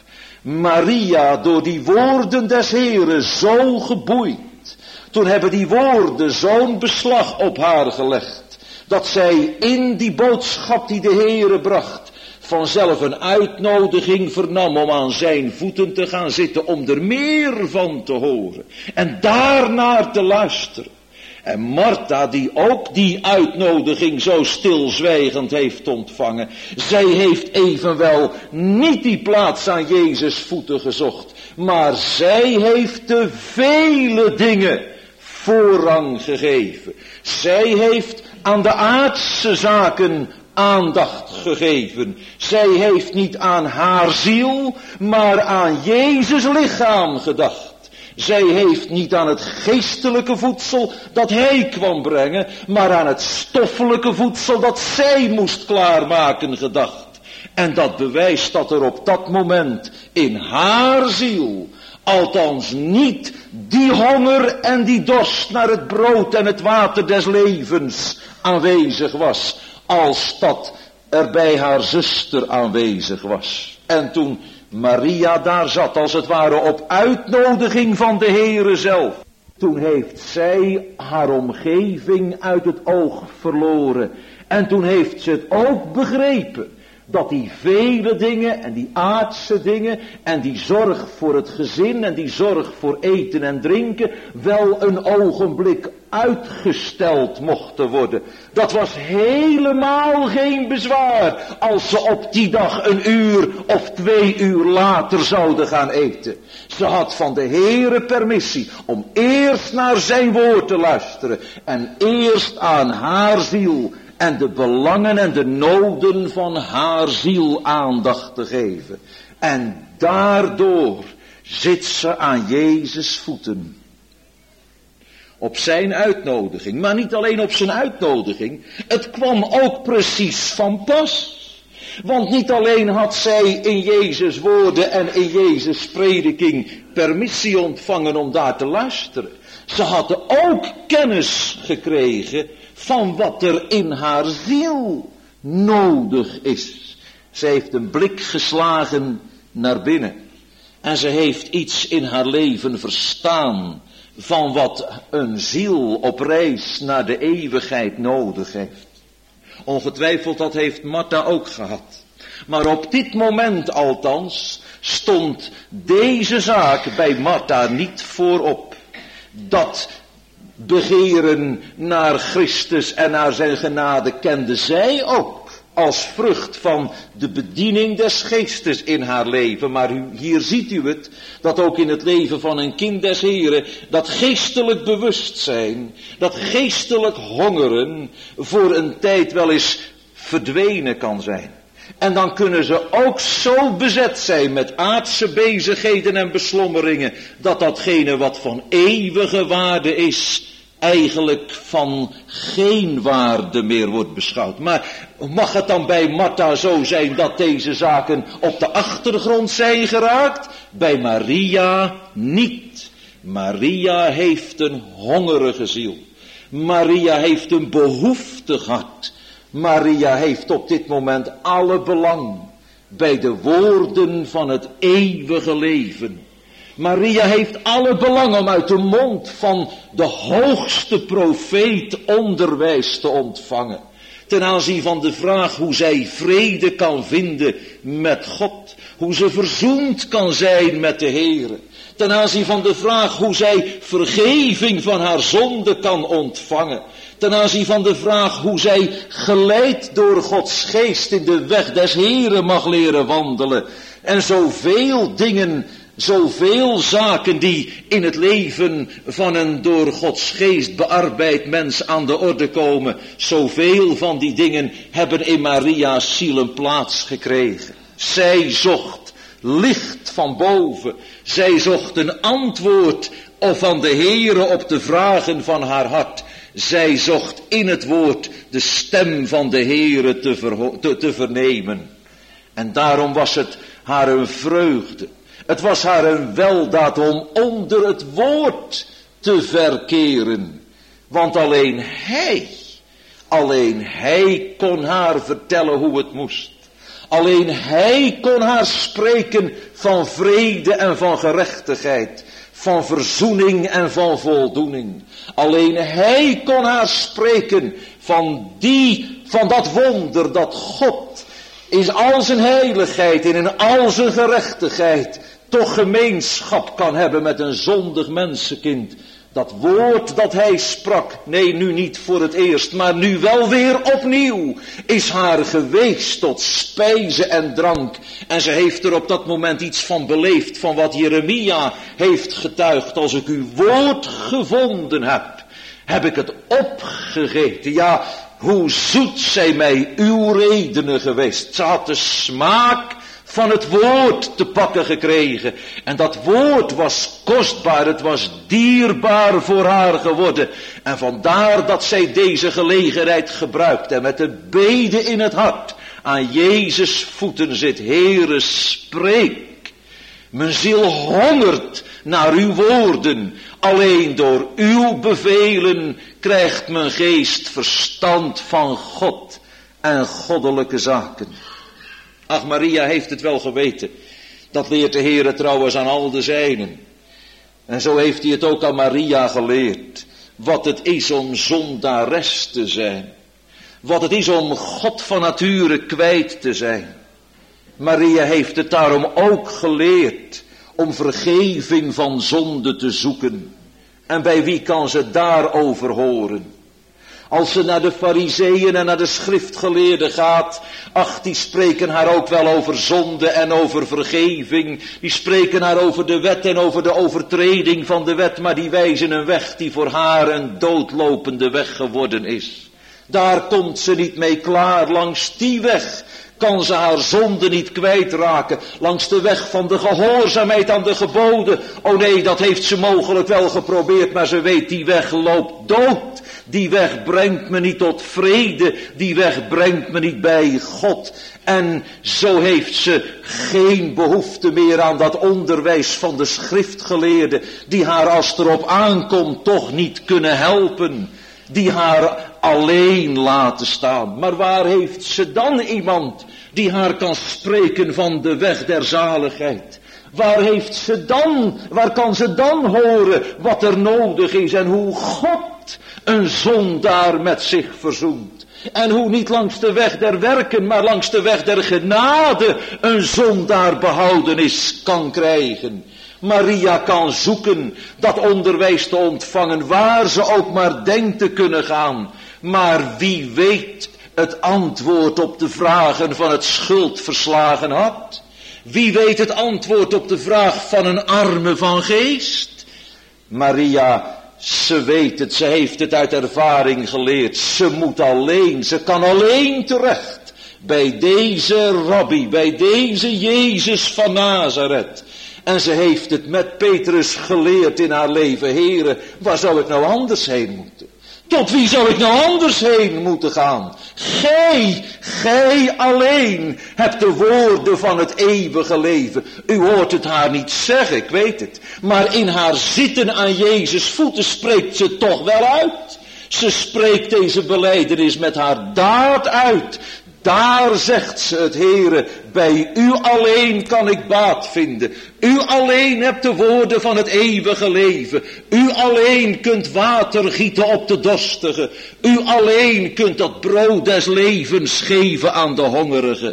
Maria door die woorden des Heere zo geboeid. Toen hebben die woorden zo'n beslag op haar gelegd, dat zij in die boodschap die de Heere bracht, vanzelf een uitnodiging vernam om aan zijn voeten te gaan zitten, om er meer van te horen en daarnaar te luisteren. En Martha, die ook die uitnodiging zo stilzwijgend heeft ontvangen, zij heeft evenwel niet die plaats aan Jezus' voeten gezocht, maar zij heeft de vele dingen voorrang gegeven. Zij heeft aan de aardse zaken aandacht gegeven. Zij heeft niet aan haar ziel, maar aan Jezus' lichaam gedacht. Zij heeft niet aan het geestelijke voedsel dat hij kwam brengen, maar aan het stoffelijke voedsel dat zij moest klaarmaken gedacht. En dat bewijst dat er op dat moment in haar ziel, althans niet die honger en die dorst naar het brood en het water des levens aanwezig was, als dat er bij haar zuster aanwezig was. En toen Maria daar zat, als het ware op uitnodiging van de Heere zelf, toen heeft zij haar omgeving uit het oog verloren. En toen heeft ze het ook begrepen, dat die vele dingen en die aardse dingen en die zorg voor het gezin en die zorg voor eten en drinken wel een ogenblik uitgesteld mochten worden. Dat was helemaal geen bezwaar als ze op die dag 1 uur of 2 uur later zouden gaan eten. Ze had van de Heere permissie om eerst naar zijn woord te luisteren en eerst aan haar ziel en de belangen en de noden van haar ziel aandacht te geven. En daardoor zit ze aan Jezus' voeten. Op zijn uitnodiging, maar niet alleen op zijn uitnodiging. Het kwam ook precies van pas. Want niet alleen had zij in Jezus' woorden en in Jezus' prediking permissie ontvangen om daar te luisteren. Ze hadden ook kennis gekregen van wat er in haar ziel nodig is. Ze heeft een blik geslagen naar binnen. En ze heeft iets in haar leven verstaan van wat een ziel op reis naar de eeuwigheid nodig heeft. Ongetwijfeld dat heeft Martha ook gehad. Maar op dit moment althans stond deze zaak bij Martha niet voorop. Dat begeren naar Christus en naar zijn genade kende zij ook. Als vrucht van de bediening des geestes in haar leven. Maar hier ziet u het, dat ook in het leven van een kind des Heren, dat geestelijk bewustzijn, dat geestelijk hongeren voor een tijd wel eens verdwenen kan zijn. En dan kunnen ze ook zo bezet zijn met aardse bezigheden en beslommeringen, dat datgene wat van eeuwige waarde is, eigenlijk van geen waarde meer wordt beschouwd. Maar mag het dan bij Martha zo zijn dat deze zaken op de achtergrond zijn geraakt? Bij Maria niet. Maria heeft een hongerige ziel. Maria heeft een behoeftig hart. Maria heeft op dit moment alle belang bij de woorden van het eeuwige leven. Maria heeft alle belang om uit de mond van de hoogste profeet onderwijs te ontvangen. Ten aanzien van de vraag hoe zij vrede kan vinden met God. Hoe ze verzoend kan zijn met de Heere. Ten aanzien van de vraag hoe zij vergeving van haar zonde kan ontvangen. Ten aanzien van de vraag hoe zij geleid door Gods geest in de weg des Heeren mag leren wandelen. En zoveel dingen, zoveel zaken die in het leven van een door Gods geest bearbeid mens aan de orde komen. Zoveel van die dingen hebben in Maria's ziel een plaats gekregen. Zij zocht licht van boven. Zij zocht een antwoord van de Heere op de vragen van haar hart. Zij zocht in het woord de stem van de Heere te vernemen. En daarom was het haar een vreugde. Het was haar een weldaad om onder het woord te verkeren. Want alleen hij kon haar vertellen hoe het moest. Alleen hij kon haar spreken van vrede en van gerechtigheid. Van verzoening en van voldoening. Alleen hij kon haar spreken van dat wonder dat God in al zijn heiligheid en in al zijn gerechtigheid toch gemeenschap kan hebben met een zondig mensenkind. Dat woord dat hij sprak, nee nu niet voor het eerst, maar nu wel weer opnieuw, is haar geweest tot spijze en drank. En ze heeft er op dat moment iets van beleefd, van wat Jeremia heeft getuigd. Als ik uw woord gevonden heb ik het opgegeten. Ja, hoe zoet zijn mij uw redenen geweest. Ze had de smaak van het woord te pakken gekregen. En dat woord was kostbaar, het was dierbaar voor haar geworden. En vandaar dat zij deze gelegenheid gebruikt en met de bede in het hart aan Jezus voeten zit. Heere, spreek. Mijn ziel hongert naar uw woorden. Alleen door uw bevelen krijgt mijn geest verstand van God en goddelijke zaken. Ach, Maria heeft het wel geweten. Dat leert de Heere trouwens aan al de zijnen. En zo heeft hij het ook aan Maria geleerd. Wat het is om zondares te zijn. Wat het is om God van nature kwijt te zijn. Maria heeft het daarom ook geleerd om vergeving van zonde te zoeken. En bij wie kan ze daarover horen? Als ze naar de Farizeeën en naar de schriftgeleerden gaat, ach, die spreken haar ook wel over zonde en over vergeving. Die spreken haar over de wet en over de overtreding van de wet, maar die wijzen een weg die voor haar een doodlopende weg geworden is. Daar komt ze niet mee klaar, langs die weg kan ze haar zonde niet kwijtraken. Langs de weg van de gehoorzaamheid aan de geboden. Oh nee, dat heeft ze mogelijk wel geprobeerd, maar ze weet die weg loopt dood. Die weg brengt me niet tot vrede. Die weg brengt me niet bij God. En zo heeft ze geen behoefte meer aan dat onderwijs van de schriftgeleerden, die haar als het erop aankomt toch niet kunnen helpen. Die haar alleen laten staan. Maar waar heeft ze dan iemand die haar kan spreken van de weg der zaligheid? Waar kan ze dan horen wat er nodig is en hoe God een zondaar met zich verzoent? En hoe niet langs de weg der werken, maar langs de weg der genade een zondaar behoudenis kan krijgen? Maria kan zoeken dat onderwijs te ontvangen waar ze ook maar denkt te kunnen gaan. Maar wie weet het antwoord op de vragen van het schuldverslagen hart? Wie weet het antwoord op de vraag van een arme van geest? Maria, ze weet het, ze heeft het uit ervaring geleerd. Ze moet alleen, ze kan alleen terecht bij deze rabbi, bij deze Jezus van Nazareth. En ze heeft het met Petrus geleerd in haar leven. Here, waar zou ik nou anders heen moeten? Tot wie zou ik nou anders heen moeten gaan? Gij alleen hebt de woorden van het eeuwige leven. U hoort het haar niet zeggen, ik weet het. Maar in haar zitten aan Jezus' voeten spreekt ze toch wel uit. Ze spreekt deze belijdenis met haar daad uit. Daar zegt ze het, Heere, bij u alleen kan ik baat vinden. U alleen hebt de woorden van het eeuwige leven. U alleen kunt water gieten op de dorstigen. U alleen kunt dat brood des levens geven aan de hongerigen.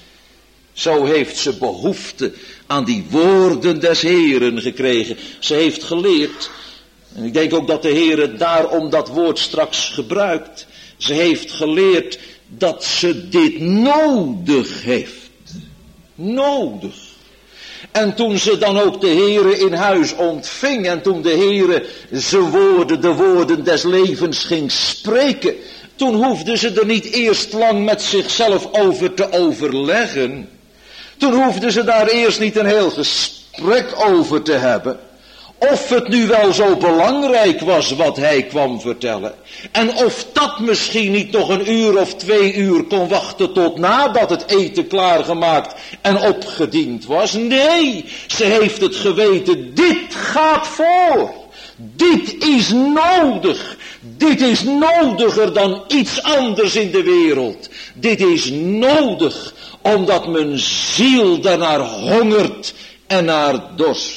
Zo heeft ze behoefte aan die woorden des Heeren gekregen. Ze heeft geleerd, en ik denk ook dat de Heere daarom dat woord straks gebruikt. Ze heeft geleerd dat ze dit nodig heeft. Nodig. En toen ze dan ook de Heere in huis ontving en toen de Heere de woorden des levens ging spreken, toen hoefde ze er niet eerst lang met zichzelf over te overleggen. Toen hoefde ze daar eerst niet een heel gesprek over te hebben. Of het nu wel zo belangrijk was wat hij kwam vertellen. En of dat misschien niet nog 1 uur of 2 uur kon wachten tot nadat het eten klaargemaakt en opgediend was. Nee, ze heeft het geweten. Dit gaat voor. Dit is nodig. Dit is nodiger dan iets anders in de wereld. Dit is nodig omdat mijn ziel daarnaar hongert en naar dorst.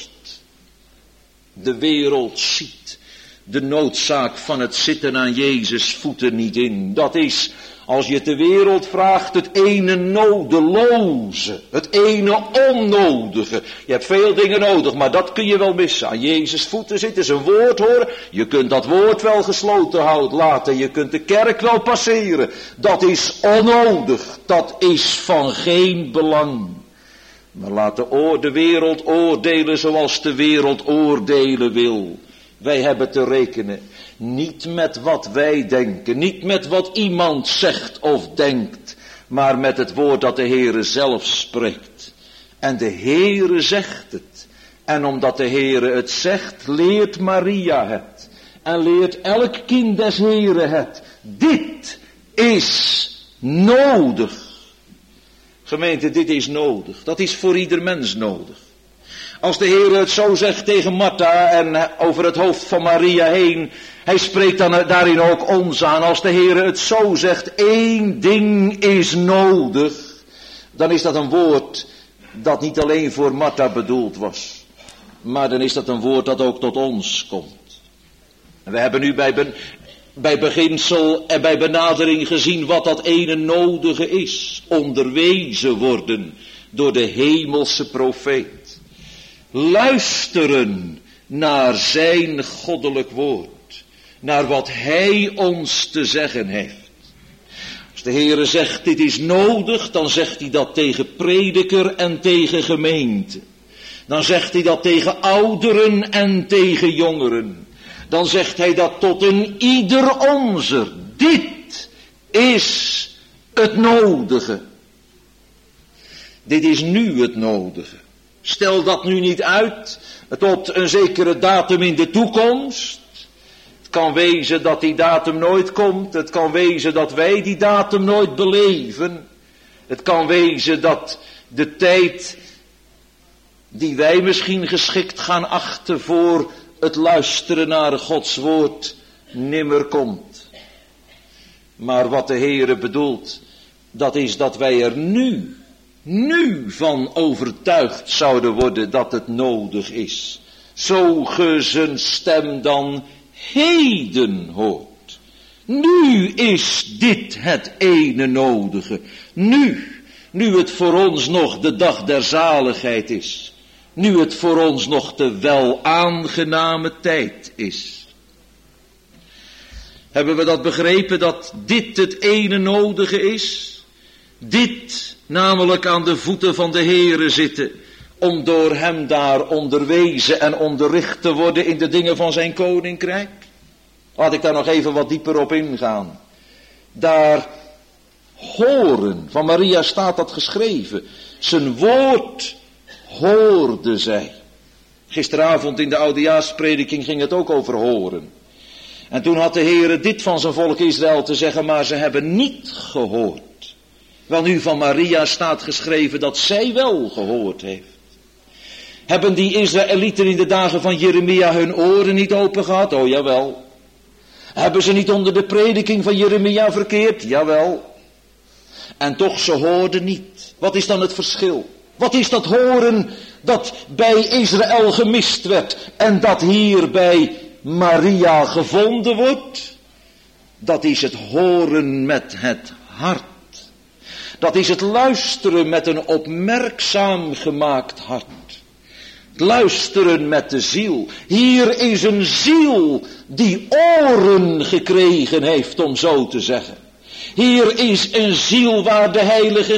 De wereld ziet de noodzaak van het zitten aan Jezus' voeten niet in. Dat is, als je het de wereld vraagt, het ene nodeloze, het ene onnodige. Je hebt veel dingen nodig, maar dat kun je wel missen. Aan Jezus' voeten zitten, zijn woord horen. Je kunt dat woord wel gesloten laten, je kunt de kerk wel passeren. Dat is onnodig, dat is van geen belang. Maar laat de wereld oordelen zoals de wereld oordelen wil. Wij hebben te rekenen niet met wat wij denken, niet met wat iemand zegt of denkt, maar met het woord dat de Heere zelf spreekt. En de Heere zegt het. En omdat de Heere het zegt, leert Maria het. En leert elk kind des Heere het. Dit is nodig. Gemeente, dit is nodig. Dat is voor ieder mens nodig. Als de Heer het zo zegt tegen Martha en over het hoofd van Maria heen, hij spreekt dan daarin ook ons aan. Als de Heer het zo zegt, 1 ding is nodig, dan is dat een woord dat niet alleen voor Martha bedoeld was. Maar dan is dat een woord dat ook tot ons komt. We hebben nu bij beginsel en bij benadering gezien wat dat ene nodige is. Onderwezen worden door de hemelse profeet. Luisteren naar zijn goddelijk woord. Naar wat hij ons te zeggen heeft. Als de Heere zegt dit is nodig, dan zegt hij dat tegen prediker en tegen gemeente. Dan zegt hij dat tegen ouderen en tegen jongeren. Dan zegt hij dat tot een ieder onzer. Dit is het nodige. Dit is nu het nodige. Stel dat nu niet uit tot een zekere datum in de toekomst. Het kan wezen dat die datum nooit komt. Het kan wezen dat wij die datum nooit beleven. Het kan wezen dat de tijd die wij misschien geschikt gaan achten voor het luisteren naar Gods woord nimmer komt. Maar wat de Heere bedoelt, dat is dat wij er nu van overtuigd zouden worden dat het nodig is. Zo ge zijn stem dan heden hoort. Nu is dit het ene nodige. Nu het voor ons nog de dag der zaligheid is. nu het voor ons nog de wel aangename tijd is. Hebben we dat begrepen, dat dit het ene nodige is? Dit namelijk aan de voeten van de Heere zitten, om door hem daar onderwezen en onderricht te worden in de dingen van zijn koninkrijk? Laat ik daar nog even wat dieper op ingaan. Daar horen, van Maria staat dat geschreven. Zijn woord hoorde zij. Gisteravond in de oudejaarsprediking ging het ook over horen. En toen had de Heere dit van zijn volk Israël te zeggen, maar ze hebben niet gehoord. Wel nu, van Maria staat geschreven dat zij wel gehoord heeft. Hebben die Israëlieten in de dagen van Jeremia hun oren niet open gehad? Oh jawel. Hebben ze niet onder de prediking van Jeremia verkeerd? Jawel. En toch, ze hoorden niet. Wat is dan het verschil? Wat is dat horen dat bij Israël gemist werd en dat hier bij Maria gevonden wordt? Dat is het horen met het hart. Dat is het luisteren met een opmerkzaam gemaakt hart. Luisteren met de ziel. Hier is een ziel die oren gekregen heeft, om zo te zeggen. Hier is een ziel waar de Heilige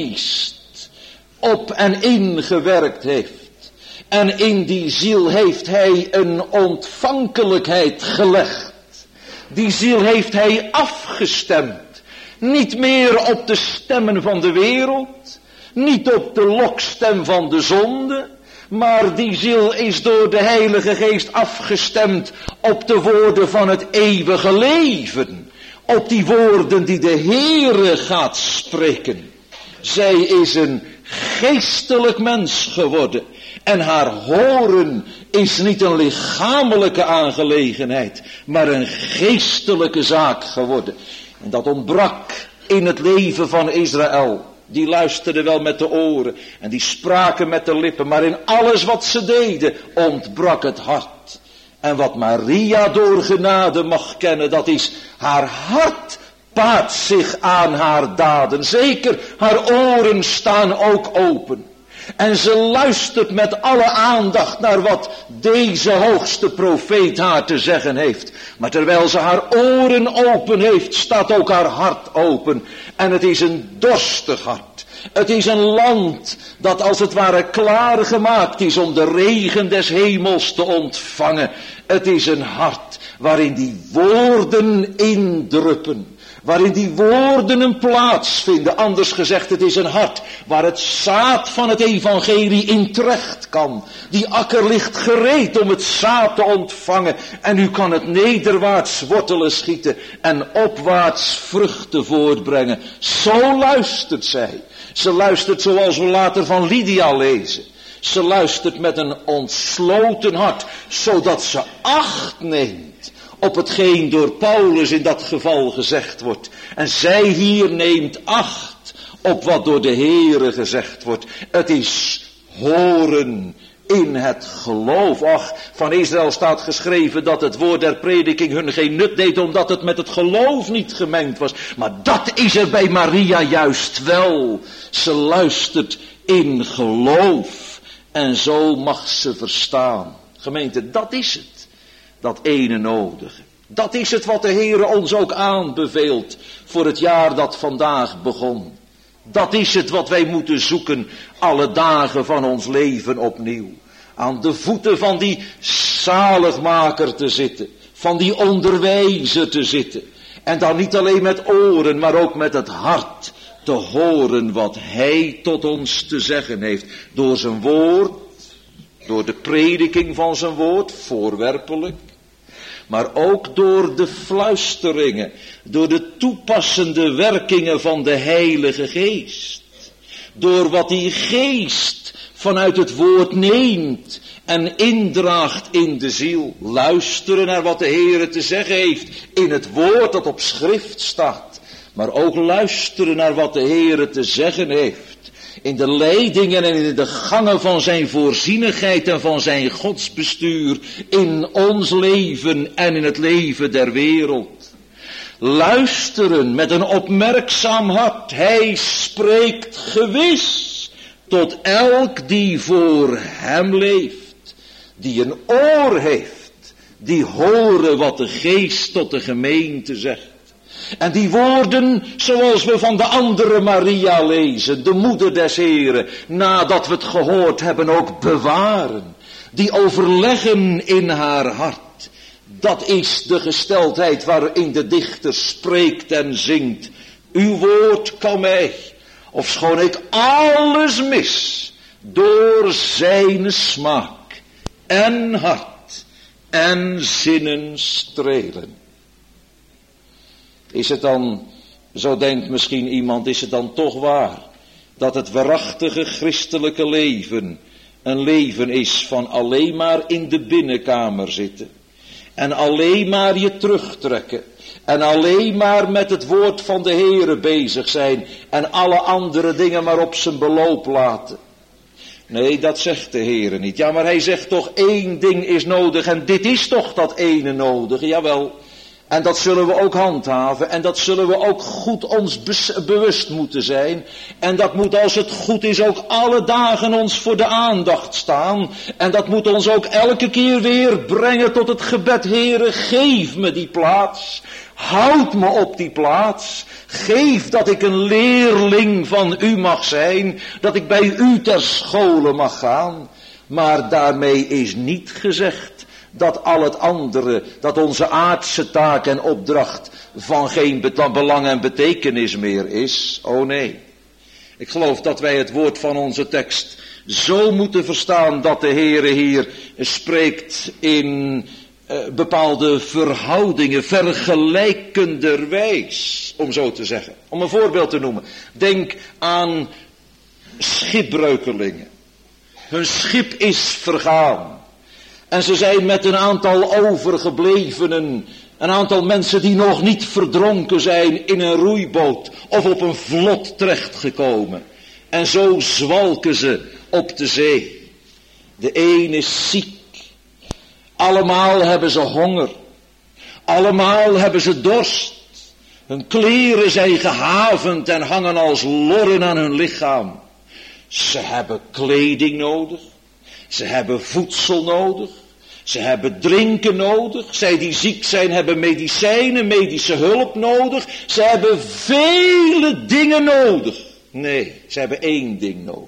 Geest op en in gewerkt heeft. En in die ziel heeft hij een ontvankelijkheid gelegd. Die ziel heeft hij afgestemd. Niet meer op de stemmen van de wereld. Niet op de lokstem van de zonde. Maar die ziel is door de Heilige Geest afgestemd op de woorden van het eeuwige leven. Op die woorden die de Heere gaat spreken. Zij is een geestelijk mens geworden. En haar horen is niet een lichamelijke aangelegenheid, maar een geestelijke zaak geworden. En dat ontbrak in het leven van Israël. Die luisterden wel met de oren en die spraken met de lippen, maar in alles wat ze deden ontbrak het hart. En wat Maria door genade mag kennen, dat is haar hart paart zich aan haar daden. Zeker, haar oren staan ook open. En ze luistert met alle aandacht naar wat deze hoogste profeet haar te zeggen heeft. Maar terwijl ze haar oren open heeft, staat ook haar hart open. En het is een dorstig hart. Het is een land dat als het ware klaargemaakt is om de regen des hemels te ontvangen. Het is een hart waarin die woorden indruppen. Waarin die woorden een plaats vinden. Anders gezegd, het is een hart waar het zaad van het evangelie in terecht kan. Die akker ligt gereed om het zaad te ontvangen. En u kan het nederwaarts wortelen schieten en opwaarts vruchten voortbrengen. Zo luistert zij. Ze luistert zoals we later van Lydia lezen. Ze luistert met een ontsloten hart, zodat ze acht neemt op hetgeen door Paulus in dat geval gezegd wordt. En zij hier neemt acht op wat door de Heere gezegd wordt. Het is horen in het geloof. Ach, van Israël staat geschreven dat het woord der prediking hun geen nut deed, omdat het met het geloof niet gemengd was. Maar dat is er bij Maria juist wel. Ze luistert in geloof. En zo mag ze verstaan. Gemeente, dat is het. Dat ene nodige. Dat is het wat de Heere ons ook aanbeveelt voor het jaar dat vandaag begon. Dat is het wat wij moeten zoeken alle dagen van ons leven opnieuw. Aan de voeten van die zaligmaker te zitten. Van die onderwijzer te zitten. En dan niet alleen met oren, maar ook met het hart te horen wat hij tot ons te zeggen heeft. Door zijn woord, door de prediking van zijn woord, voorwerpelijk. Maar ook door de fluisteringen, door de toepassende werkingen van de Heilige Geest. Door wat die Geest vanuit het woord neemt en indraagt in de ziel. Luisteren naar wat de Heere te zeggen heeft in het woord dat op schrift staat. Maar ook luisteren naar wat de Heere te zeggen heeft in de leidingen en in de gangen van zijn voorzienigheid en van zijn godsbestuur in ons leven en in het leven der wereld. Luisteren met een opmerkzaam hart. Hij spreekt gewis tot elk die voor hem leeft, die een oor heeft, die horen wat de Geest tot de gemeente zegt. En die woorden, zoals we van de andere Maria lezen, de moeder des Heren, nadat we het gehoord hebben ook bewaren, die overleggen in haar hart. Dat is de gesteldheid waarin de dichter spreekt en zingt. Uw woord kan mij, ofschoon ik alles mis, door zijn smaak en hart en zinnen strelen. Is het dan, zo denkt misschien iemand, is het dan toch waar dat het waarachtige christelijke leven een leven is van alleen maar in de binnenkamer zitten en alleen maar je terugtrekken en alleen maar met het woord van de Heere bezig zijn en alle andere dingen maar op zijn beloop laten? Nee, dat zegt de Heere niet. Ja, maar hij zegt toch één ding is nodig en dit is toch dat ene nodige, jawel. En dat zullen we ook handhaven en dat zullen we ook goed ons bewust moeten zijn. En dat moet als het goed is ook alle dagen ons voor de aandacht staan. En dat moet ons ook elke keer weer brengen tot het gebed. Heere, geef me die plaats. Houd me op die plaats. Geef dat ik een leerling van u mag zijn. Dat ik bij u ter schole mag gaan. Maar daarmee is niet gezegd dat al het andere, dat onze aardse taak en opdracht van geen belang en betekenis meer is. Oh nee. Ik geloof dat wij het woord van onze tekst zo moeten verstaan dat de Heere hier spreekt in bepaalde verhoudingen, vergelijkenderwijs, om zo te zeggen. Om een voorbeeld te noemen. Denk aan schipbreukelingen. Hun schip is vergaan. En ze zijn met een aantal overgeblevenen, een aantal mensen die nog niet verdronken zijn, in een roeiboot of op een vlot terechtgekomen. En zo zwalken ze op de zee. De een is ziek. Allemaal hebben ze honger. Allemaal hebben ze dorst. Hun kleren zijn gehavend en hangen als lorren aan hun lichaam. Ze hebben kleding nodig. Ze hebben voedsel nodig. Ze hebben drinken nodig. Zij die ziek zijn hebben medicijnen, medische hulp nodig. Ze hebben vele dingen nodig. Nee, ze hebben één ding nodig.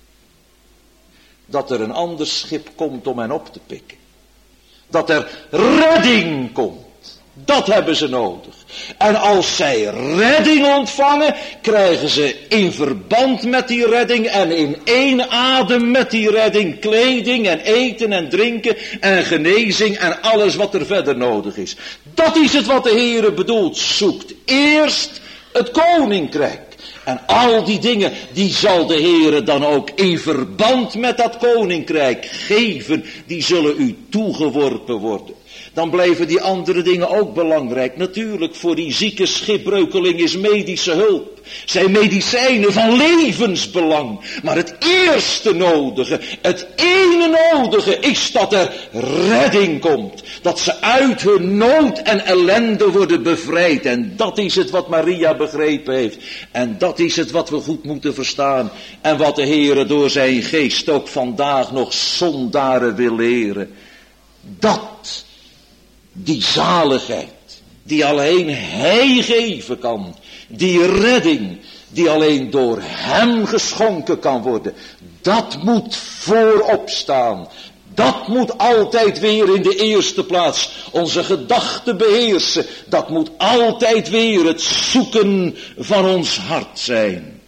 Dat er een ander schip komt om hen op te pikken. Dat er redding komt. Dat hebben ze nodig. En als zij redding ontvangen, krijgen ze in verband met die redding en in één adem met die redding kleding en eten en drinken en genezing en alles wat er verder nodig is. Dat is het wat de Heere bedoelt. Zoekt eerst het koninkrijk. En al die dingen, die zal de Heere dan ook in verband met dat koninkrijk geven. Die zullen u toegeworpen worden. Dan blijven die andere dingen ook belangrijk. Natuurlijk, voor die zieke schipbreukeling is medische hulp. Zijn medicijnen van levensbelang. Maar het eerste nodige, het ene nodige is dat er redding komt. Dat ze uit hun nood en ellende worden bevrijd. En dat is het wat Maria begrepen heeft. En dat is het wat we goed moeten verstaan. En wat de Heere door zijn geest ook vandaag nog zondaren wil leren. Dat die zaligheid, die alleen hij geven kan, die redding, die alleen door hem geschonken kan worden, dat moet voorop staan. Dat moet altijd weer in de eerste plaats onze gedachten beheersen. Dat moet altijd weer het zoeken van ons hart zijn.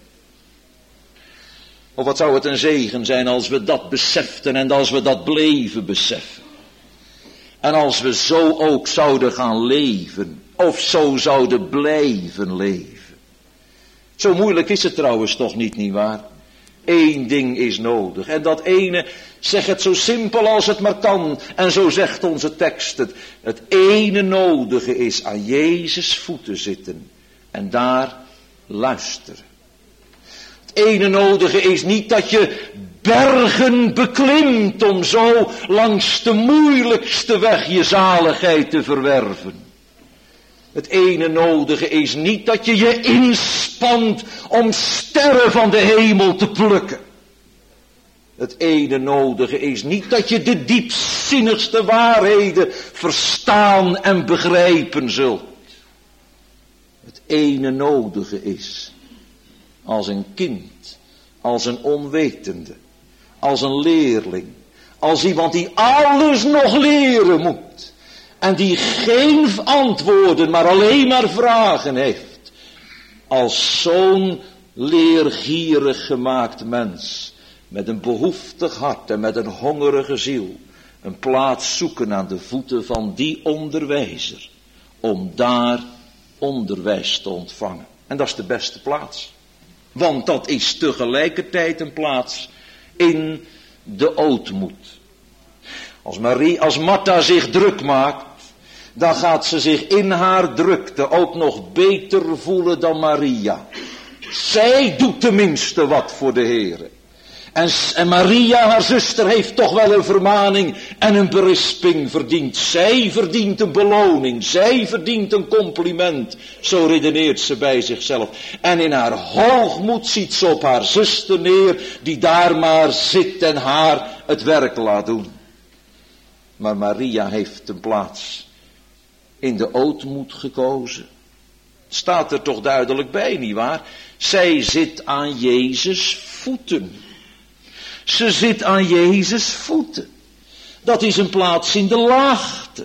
Of wat zou het een zegen zijn als we dat beseften en als we dat bleven beseffen. En als we zo ook zouden gaan leven, of zo zouden blijven leven. Zo moeilijk is het trouwens toch nietwaar? Eén ding is nodig. En dat ene, zeg het zo simpel als het maar kan. En zo zegt onze tekst het. Het ene nodige is aan Jezus' voeten zitten. En daar luisteren. Het ene nodige is niet dat je bergen beklimt om zo langs de moeilijkste weg je zaligheid te verwerven. Het ene nodige is niet dat je je inspant om sterren van de hemel te plukken. Het ene nodige is niet dat je de diepzinnigste waarheden verstaan en begrijpen zult. Het ene nodige is, als een kind, als een onwetende, als een leerling, als iemand die alles nog leren moet en die geen antwoorden, maar alleen maar vragen heeft, als zo'n leergierig gemaakt mens, met een behoeftig hart en met een hongerige ziel, een plaats zoeken aan de voeten van die onderwijzer, om daar onderwijs te ontvangen. En dat is de beste plaats. Want dat is tegelijkertijd een plaats in de ootmoed. Als Martha zich druk maakt, dan gaat ze zich in haar drukte ook nog beter voelen dan Maria. Zij doet tenminste wat voor de Heere. En Maria, haar zuster, heeft toch wel een vermaning en een berisping verdiend. Zij verdient een beloning. Zij verdient een compliment. Zo redeneert ze bij zichzelf. En in haar hoogmoed ziet ze op haar zuster neer, die daar maar zit en haar het werk laat doen. Maar Maria heeft een plaats in de ootmoed gekozen. Staat er toch duidelijk bij, nietwaar? Zij zit aan Jezus' voeten. Ze zit aan Jezus' voeten. Dat is een plaats in de laagte.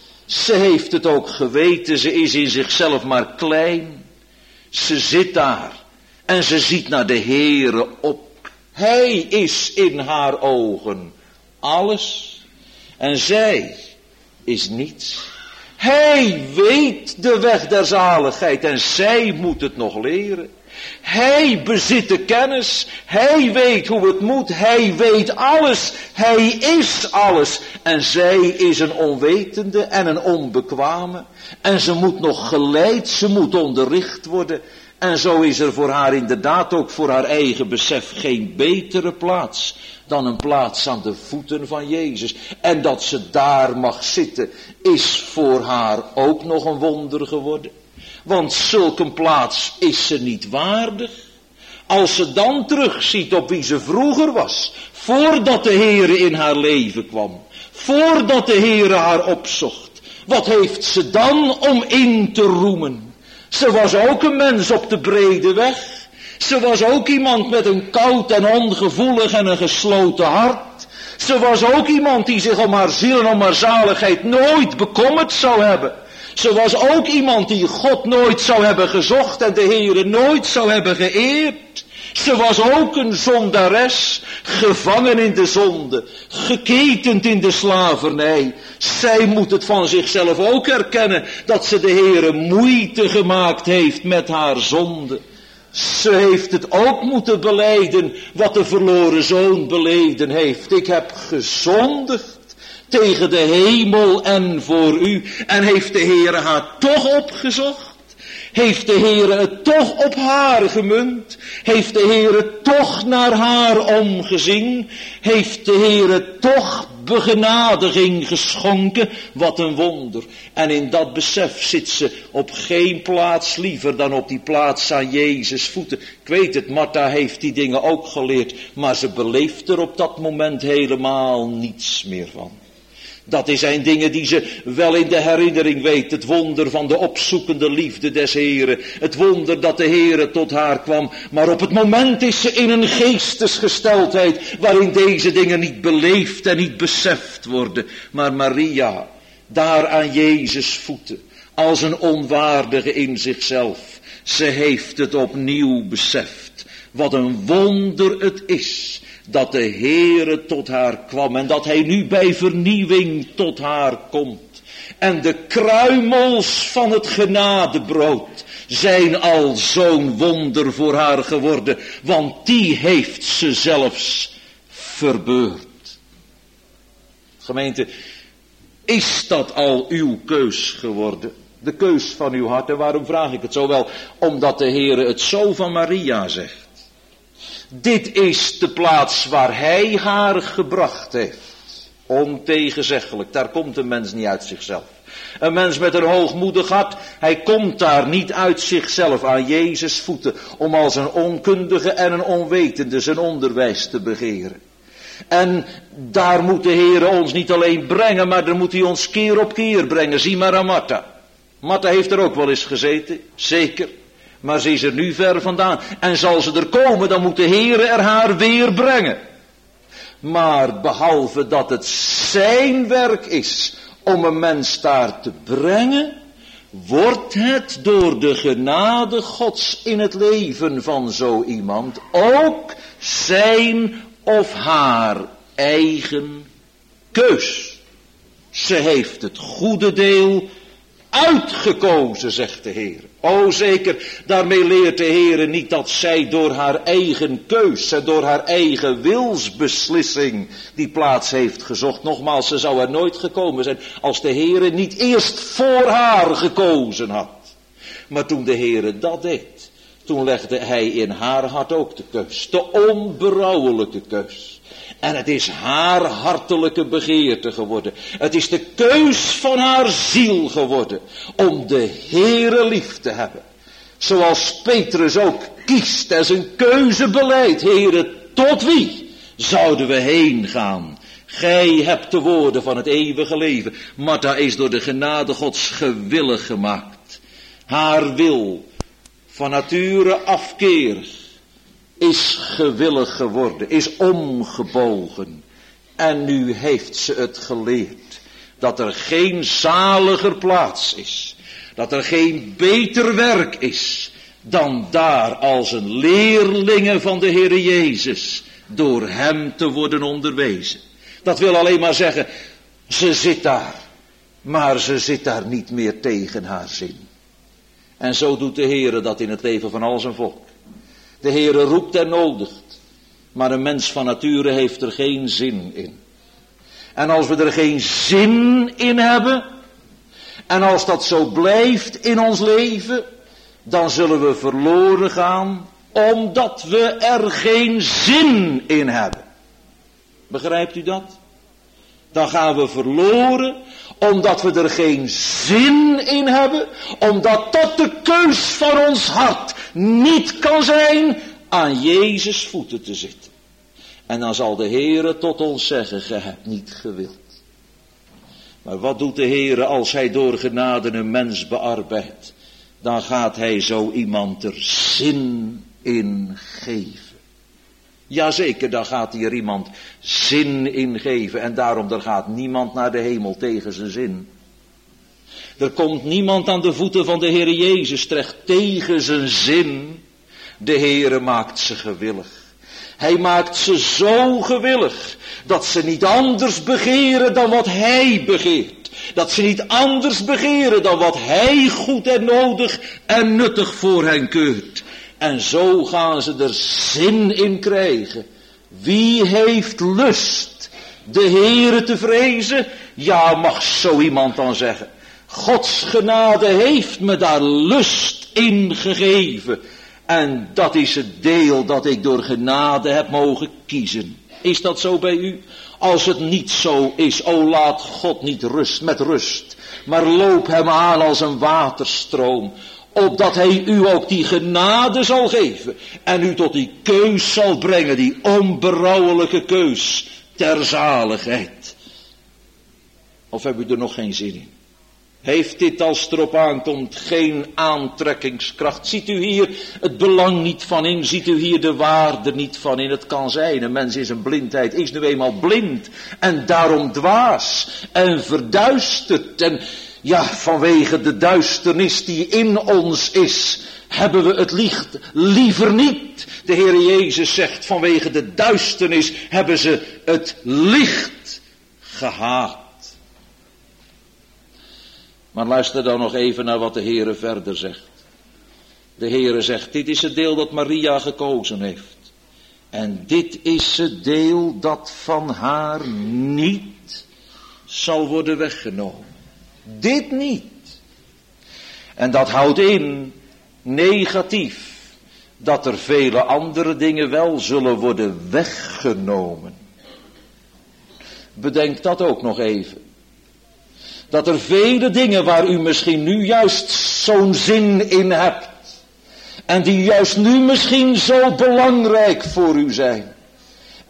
Ze heeft het ook geweten, ze is in zichzelf maar klein. Ze zit daar en ze ziet naar de Heere op. Hij is in haar ogen alles en zij is niets. Hij weet de weg der zaligheid en zij moet het nog leren. Hij bezit de kennis, hij weet hoe het moet, hij weet alles, hij is alles. En zij is een onwetende en een onbekwame. En ze moet nog geleid, ze moet onderricht worden. En zo is er voor haar inderdaad ook voor haar eigen besef geen betere plaats dan een plaats aan de voeten van Jezus. En dat ze daar mag zitten is voor haar ook nog een wonder geworden. Want zulke plaats is ze niet waardig. Als ze dan terugziet op wie ze vroeger was, voordat de Heere in haar leven kwam, voordat de Heere haar opzocht, wat heeft ze dan om in te roemen? Ze was ook een mens op de brede weg. Ze was ook iemand met een koud en ongevoelig en een gesloten hart. Ze was ook iemand die zich om haar ziel en om haar zaligheid nooit bekommerd zou hebben. Ze was ook iemand die God nooit zou hebben gezocht en de Heere nooit zou hebben geëerd. Ze was ook een zondares, gevangen in de zonde, geketend in de slavernij. Zij moet het van zichzelf ook erkennen dat ze de Heere moeite gemaakt heeft met haar zonde. Ze heeft het ook moeten belijden wat de verloren zoon beleden heeft. Ik heb gezondigd tegen de hemel en voor u. En heeft de Heere haar toch opgezocht? Heeft de Heere het toch op haar gemunt? Heeft de Heere toch naar haar omgezien? Heeft de Heere toch begenadiging geschonken? Wat een wonder. En in dat besef zit ze op geen plaats liever dan op die plaats aan Jezus' voeten. Ik weet het, Martha heeft die dingen ook geleerd, maar ze beleeft er op dat moment helemaal niets meer van. Dat zijn dingen die ze wel in de herinnering weet. Het wonder van de opzoekende liefde des Heren. Het wonder dat de Heere tot haar kwam. Maar op het moment is ze in een geestesgesteldheid waarin deze dingen niet beleefd en niet beseft worden. Maar Maria, daar aan Jezus' voeten, als een onwaardige in zichzelf. Ze heeft het opnieuw beseft. Wat een wonder het is dat de Heere tot haar kwam en dat hij nu bij vernieuwing tot haar komt. En de kruimels van het genadebrood zijn al zo'n wonder voor haar geworden, want die heeft ze zelfs verbeurd. Gemeente, is dat al uw keus geworden? De keus van uw hart. En waarom vraag ik het zo? Wel, omdat de Heere het zo van Maria zegt. Dit is de plaats waar hij haar gebracht heeft. Ontegenzeggelijk, daar komt een mens niet uit zichzelf. Een mens met een hoogmoedig hart, hij komt daar niet uit zichzelf aan Jezus' voeten, om als een onkundige en een onwetende zijn onderwijs te begeren. En daar moet de Heer ons niet alleen brengen, maar daar moet hij ons keer op keer brengen. Zie maar aan Martha. Martha heeft er ook wel eens gezeten, zeker. Maar ze is er nu ver vandaan. En zal ze er komen, dan moet de Heer er haar weer brengen. Maar behalve dat het zijn werk is om een mens daar te brengen, wordt het door de genade Gods in het leven van zo iemand ook zijn of haar eigen keus. Ze heeft het goede deel uitgekozen, zegt de Heer. O zeker, daarmee leert de Heer niet dat zij door haar eigen keus en door haar eigen wilsbeslissing die plaats heeft gezocht. Nogmaals, ze zou er nooit gekomen zijn als de Heer niet eerst voor haar gekozen had. Maar toen de Heer dat deed, toen legde hij in haar hart ook de keus, de onberouwelijke keus. En het is haar hartelijke begeerte geworden. Het is de keus van haar ziel geworden om de Heere lief te hebben. Zoals Petrus ook kiest en zijn keuze beleidt. Heere, tot wie zouden we heen gaan? Gij hebt de woorden van het eeuwige leven. Martha is door de genade Gods gewillig gemaakt. Haar wil, van nature afkeerig, is gewillig geworden, is omgebogen. En nu heeft ze het geleerd dat er geen zaliger plaats is, dat er geen beter werk is, dan daar als een leerlinge van de Heere Jezus door hem te worden onderwezen. Dat wil alleen maar zeggen, ze zit daar, maar ze zit daar niet meer tegen haar zin. En zo doet de Heere dat in het leven van al zijn volk. De Heere roept en nodigt, maar een mens van nature heeft er geen zin in. En als we er geen zin in hebben, en als dat zo blijft in ons leven, dan zullen we verloren gaan, omdat we er geen zin in hebben. Begrijpt u dat? Dan gaan we verloren, omdat we er geen zin in hebben, omdat dat de keus van ons hart niet kan zijn aan Jezus voeten te zitten. En dan zal de Heere tot ons zeggen, ge hebt niet gewild. Maar wat doet de Heere als hij door genade een mens bearbeidt? Dan gaat hij zo iemand er zin in geven. Jazeker, dan gaat hij er iemand zin in geven. En daarom, er gaat niemand naar de hemel tegen zijn zin. Er komt niemand aan de voeten van de Heere Jezus terecht tegen zijn zin. De Heere maakt ze gewillig. Hij maakt ze zo gewillig dat ze niet anders begeren dan wat hij begeert. Dat ze niet anders begeren dan wat hij goed en nodig en nuttig voor hen keurt. En zo gaan ze er zin in krijgen. Wie heeft lust de Heere te vrezen? Ja, mag zo iemand dan zeggen. Gods genade heeft me daar lust in gegeven. En dat is het deel dat ik door genade heb mogen kiezen. Is dat zo bij u? Als het niet zo is, o laat God niet met rust. Maar loop hem aan als een waterstroom. Opdat hij u ook die genade zal geven. En u tot die keus zal brengen, die onberouwelijke keus ter zaligheid. Of heb u er nog geen zin in? Heeft dit, als het erop aankomt, geen aantrekkingskracht? Ziet u hier het belang niet van in? Ziet u hier de waarde niet van in? Het kan zijn, een mens is een blindheid, is nu eenmaal blind. En daarom dwaas en verduisterd. En ja, vanwege de duisternis die in ons is, hebben we het licht liever niet. De Heer Jezus zegt, vanwege de duisternis hebben ze het licht gehaat. Maar luister dan nog even naar wat de Heere verder zegt. De Heere zegt, dit is het deel dat Maria gekozen heeft. En dit is het deel dat van haar niet zal worden weggenomen. Dit niet. En dat houdt in, negatief, dat er vele andere dingen wel zullen worden weggenomen. Bedenk dat ook nog even. Dat er vele dingen waar u misschien nu juist zo'n zin in hebt. En die juist nu misschien zo belangrijk voor u zijn.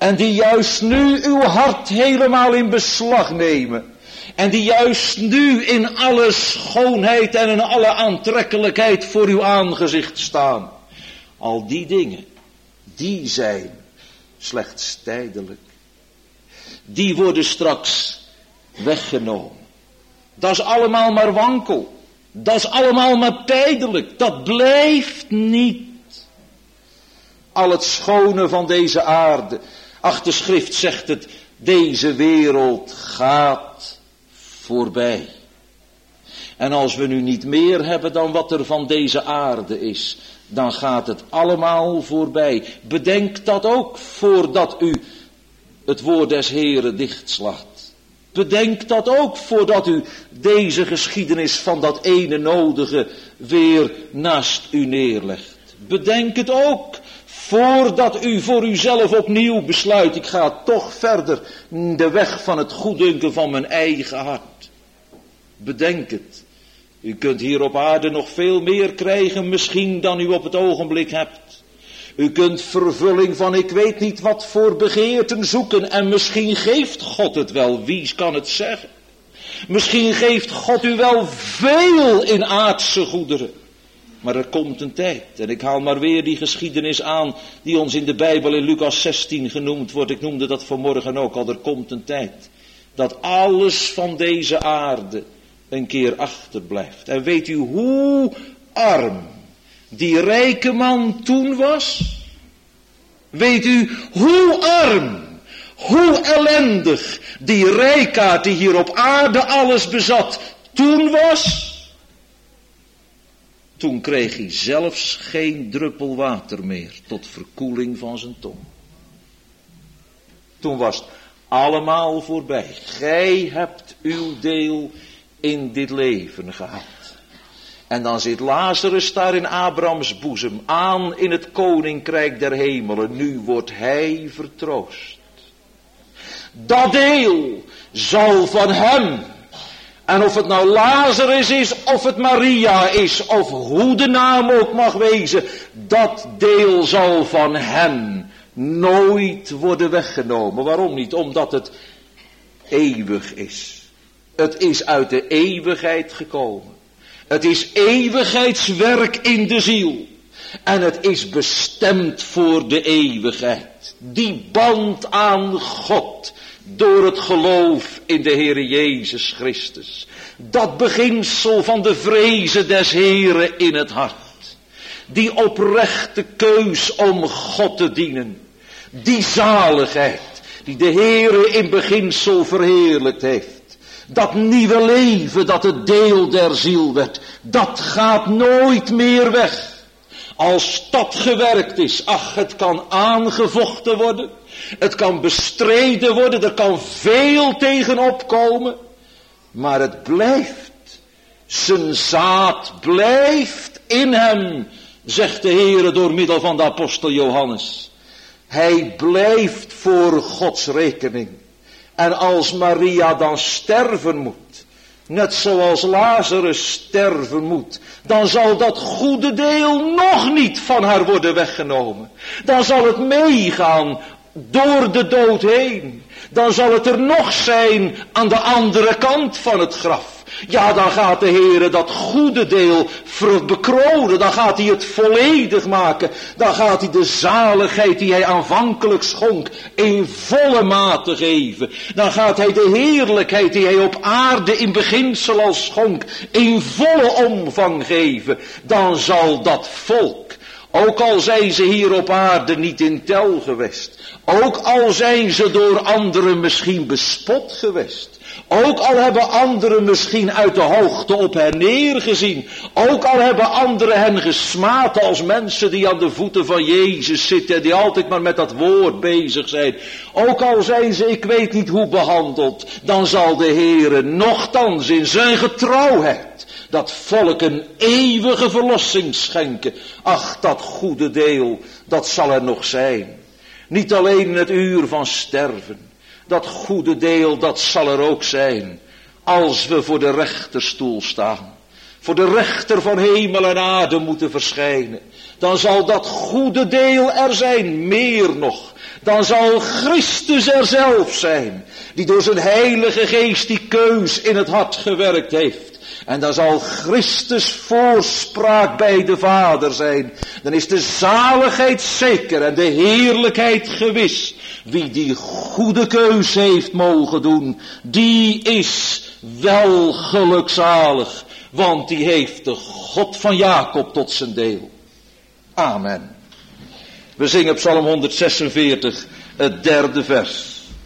En die juist nu uw hart helemaal in beslag nemen. En die juist nu in alle schoonheid en in alle aantrekkelijkheid voor uw aangezicht staan. Al die dingen, die zijn slechts tijdelijk. Die worden straks weggenomen. Dat is allemaal maar wankel. Dat is allemaal maar tijdelijk. Dat blijft niet. Al het schone van deze aarde. Ach, de schrift zegt het. Deze wereld gaat voorbij. En als we nu niet meer hebben dan wat er van deze aarde is, dan gaat het allemaal voorbij. Bedenk dat ook voordat u het woord des Heren dichtslaat. Bedenk dat ook voordat u deze geschiedenis van dat ene nodige weer naast u neerlegt. Bedenk het ook voordat u voor uzelf opnieuw besluit, ik ga toch verder de weg van het goeddunken van mijn eigen hart. Bedenk het. U kunt hier op aarde nog veel meer krijgen misschien dan u op het ogenblik hebt. U kunt vervulling van ik weet niet wat voor begeerten zoeken en misschien geeft God het wel, wie kan het zeggen? Misschien geeft God u wel veel in aardse goederen. Maar er komt een tijd, en ik haal maar weer die geschiedenis aan die ons in de Bijbel in Lucas 16 genoemd wordt. Ik noemde dat vanmorgen ook al, er komt een tijd dat alles van deze aarde een keer achterblijft. En weet u hoe arm die rijke man toen was? Weet u hoe arm, hoe ellendig die rijkaard die hier op aarde alles bezat toen was? Toen kreeg hij zelfs geen druppel water meer tot verkoeling van zijn tong. Toen was het allemaal voorbij. Gij hebt uw deel in dit leven gehad. En dan zit Lazarus daar in Abrahams boezem, aan in het koninkrijk der hemelen. Nu wordt hij vertroost. Dat deel zal van hem, en of het nou Lazarus is, of het Maria is, of hoe de naam ook mag wezen, dat deel zal van hem nooit worden weggenomen. Waarom niet? Omdat het eeuwig is. Het is uit de eeuwigheid gekomen. Het is eeuwigheidswerk in de ziel. En het is bestemd voor de eeuwigheid. Die band aan God door het geloof in de Heere Jezus Christus. Dat beginsel van de vreze des Heeren in het hart. Die oprechte keus om God te dienen. Die zaligheid die de Heere in beginsel verheerlijkt heeft. Dat nieuwe leven dat het deel der ziel werd. Dat gaat nooit meer weg. Als dat gewerkt is, ach, het kan aangevochten worden. Het kan bestreden worden, er kan veel tegenop komen. Maar het blijft. Zijn zaad blijft in hem, zegt de Heere door middel van de apostel Johannes. Hij blijft voor Gods rekening. En als Maria dan sterven moet, net zoals Lazarus sterven moet, dan zal dat goede deel nog niet van haar worden weggenomen. Dan zal het meegaan door de dood heen. Dan zal het er nog zijn aan de andere kant van het graf. Ja, dan gaat de Heere dat goede deel bekronen. Dan gaat hij het volledig maken. Dan gaat hij de zaligheid die hij aanvankelijk schonk in volle mate geven. Dan gaat hij de heerlijkheid die hij op aarde in beginsel al schonk in volle omvang geven. Dan zal dat volk, ook al zijn ze hier op aarde niet in tel geweest, ook al zijn ze door anderen misschien bespot geweest, ook al hebben anderen misschien uit de hoogte op hen neergezien, ook al hebben anderen hen gesmaad als mensen die aan de voeten van Jezus zitten en die altijd maar met dat woord bezig zijn, ook al zijn ze ik weet niet hoe behandeld, dan zal de Heere nochtans in zijn getrouwheid dat volk een eeuwige verlossing schenken. Ach, dat goede deel, dat zal er nog zijn. Niet alleen in het uur van sterven. Dat goede deel, dat zal er ook zijn. Als we voor de rechterstoel staan. Voor de rechter van hemel en aarde moeten verschijnen. dan zal dat goede deel er zijn, meer nog. Dan zal Christus er zelf zijn, die door zijn Heilige Geest die keus in het hart gewerkt heeft. En dan zal Christus voorspraak bij de Vader zijn. Dan is de zaligheid zeker en de heerlijkheid gewis. Wie die goede keus heeft mogen doen, die is wel gelukzalig. Want die heeft de God van Jacob tot zijn deel. Amen. We zingen Psalm 146, het 3e vers.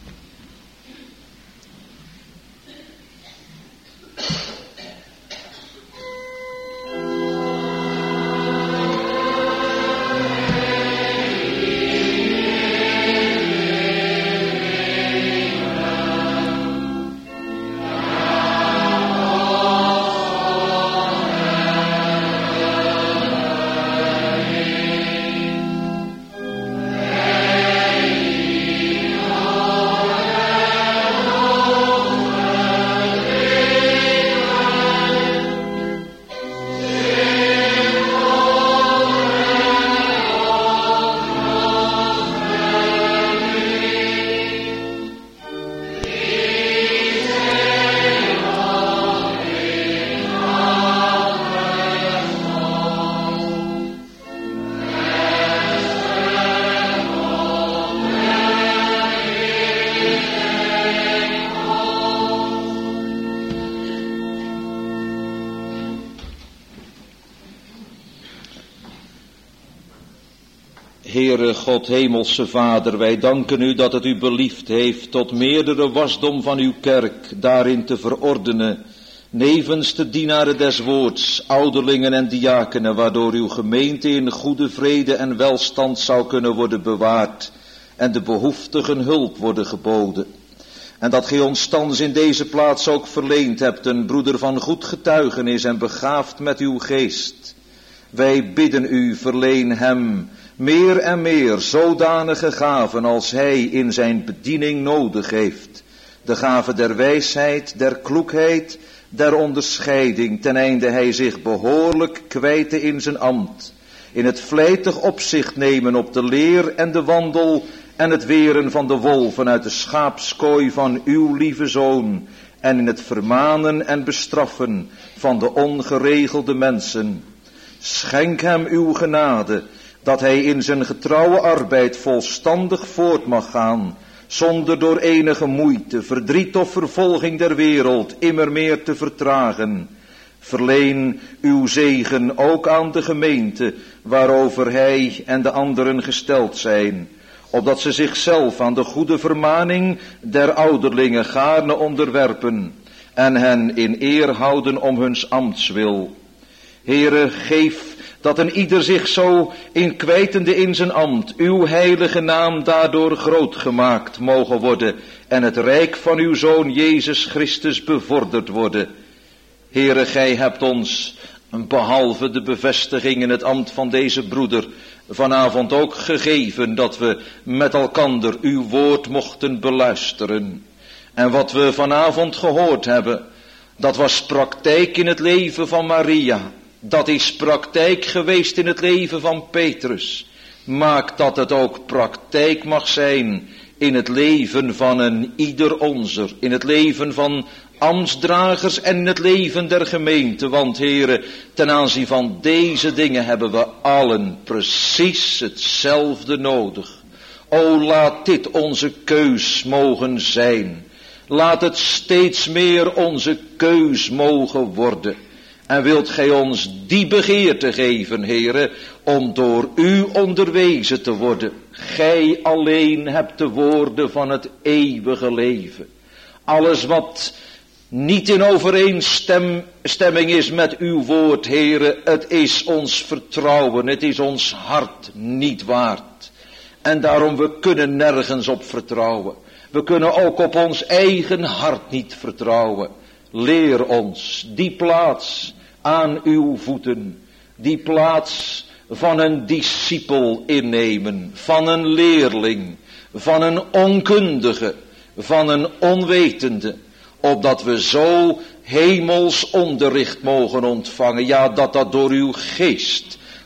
Heere God, hemelse Vader, wij danken u dat het u beliefd heeft tot meerdere wasdom van uw kerk daarin te verordenen, nevens de dienaren des woords, ouderlingen en diakenen, waardoor uw gemeente in goede vrede en welstand zou kunnen worden bewaard en de behoeftigen hulp worden geboden. En dat gij ons thans in deze plaats ook verleend hebt, een broeder van goed getuigenis en begaafd met uw geest. Wij bidden u, verleen hem meer en meer zodanige gaven als hij in zijn bediening nodig heeft. De gave der wijsheid, der kloekheid, der onderscheiding, ten einde hij zich behoorlijk kwijte in zijn ambt. In het vlijtig opzicht nemen op de leer en de wandel en het weren van de wolven uit de schaapskooi van uw lieve Zoon. En in het vermanen en bestraffen van de ongeregelde mensen. Schenk hem uw genade, dat hij in zijn getrouwe arbeid volstandig voort mag gaan, zonder door enige moeite, verdriet of vervolging der wereld immer meer te vertragen. Verleen uw zegen ook aan de gemeente, waarover hij en de anderen gesteld zijn, opdat ze zichzelf aan de goede vermaning der ouderlingen gaarne onderwerpen en hen in eer houden om huns ambtswil. Heere, geef dat een ieder zich zo in kwijtende in zijn ambt, uw heilige naam daardoor groot gemaakt mogen worden en het rijk van uw Zoon Jezus Christus bevorderd worden. Heere, gij hebt ons, behalve de bevestiging in het ambt van deze broeder, vanavond ook gegeven dat we met elkander uw woord mochten beluisteren. En wat we vanavond gehoord hebben, dat was praktijk in het leven van Maria. Dat is praktijk geweest in het leven van Petrus. Maak dat het ook praktijk mag zijn in het leven van een ieder onzer. In het leven van ambtsdragers en in het leven der gemeente. Want Heere, ten aanzien van deze dingen hebben we allen precies hetzelfde nodig. O, laat dit onze keus mogen zijn. Laat het steeds meer onze keus mogen worden. En wilt gij ons die begeerte geven, Heere, om door u onderwezen te worden. Gij alleen hebt de woorden van het eeuwige leven. Alles wat niet in overeenstemming is met uw woord, Heere, het is ons vertrouwen, het is ons hart niet waard. En daarom, we kunnen nergens op vertrouwen. We kunnen ook op ons eigen hart niet vertrouwen. Leer ons die plaats aan uw voeten, die plaats van een discipel innemen, van een leerling, van een onkundige, van een onwetende, opdat we zo hemels onderricht mogen ontvangen, ja, dat door uw geest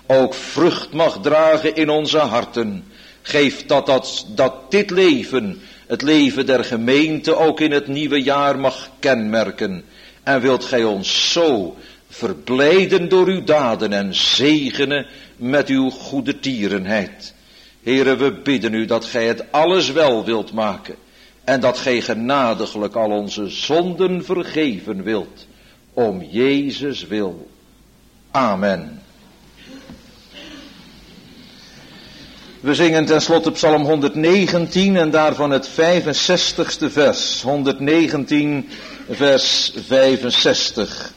ook vrucht mag dragen in onze harten. Geef dat dit leven, het leven der gemeente, ook in het nieuwe jaar mag kenmerken. En wilt gij ons zo verblijden door uw daden en zegenen met uw goede tierenheid. Heere, we bidden u dat gij het alles wel wilt maken. En dat gij genadiglijk al onze zonden vergeven wilt. Om Jezus wil. Amen. We zingen tenslotte Psalm 119 en daarvan het 65ste vers. 119 vers 65.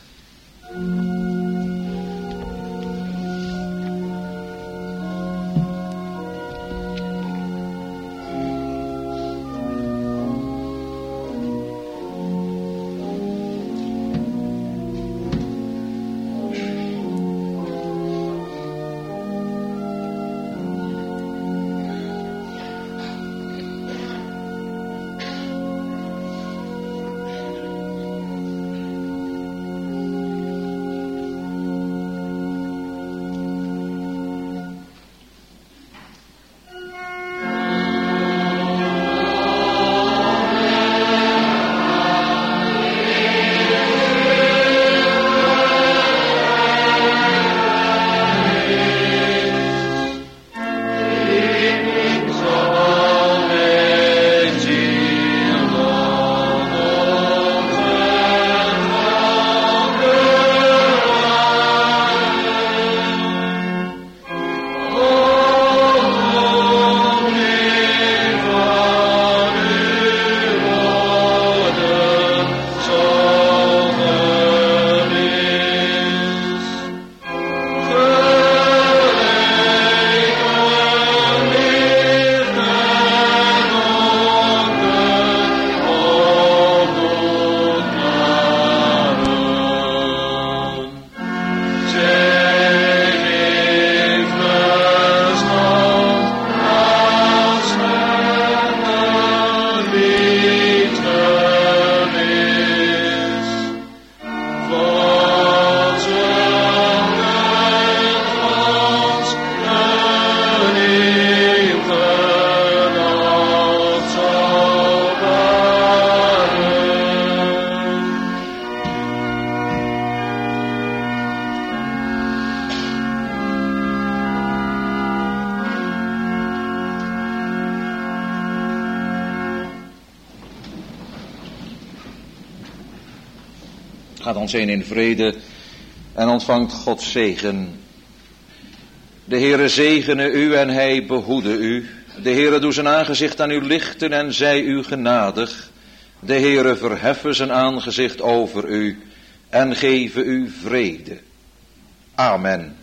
Gaat ons heen in vrede en ontvangt Gods zegen. De Heere zegene u en hij behoede u. De Heere doe zijn aangezicht aan u lichten en zij u genadig. De Heere verheffen zijn aangezicht over u en geven u vrede. Amen.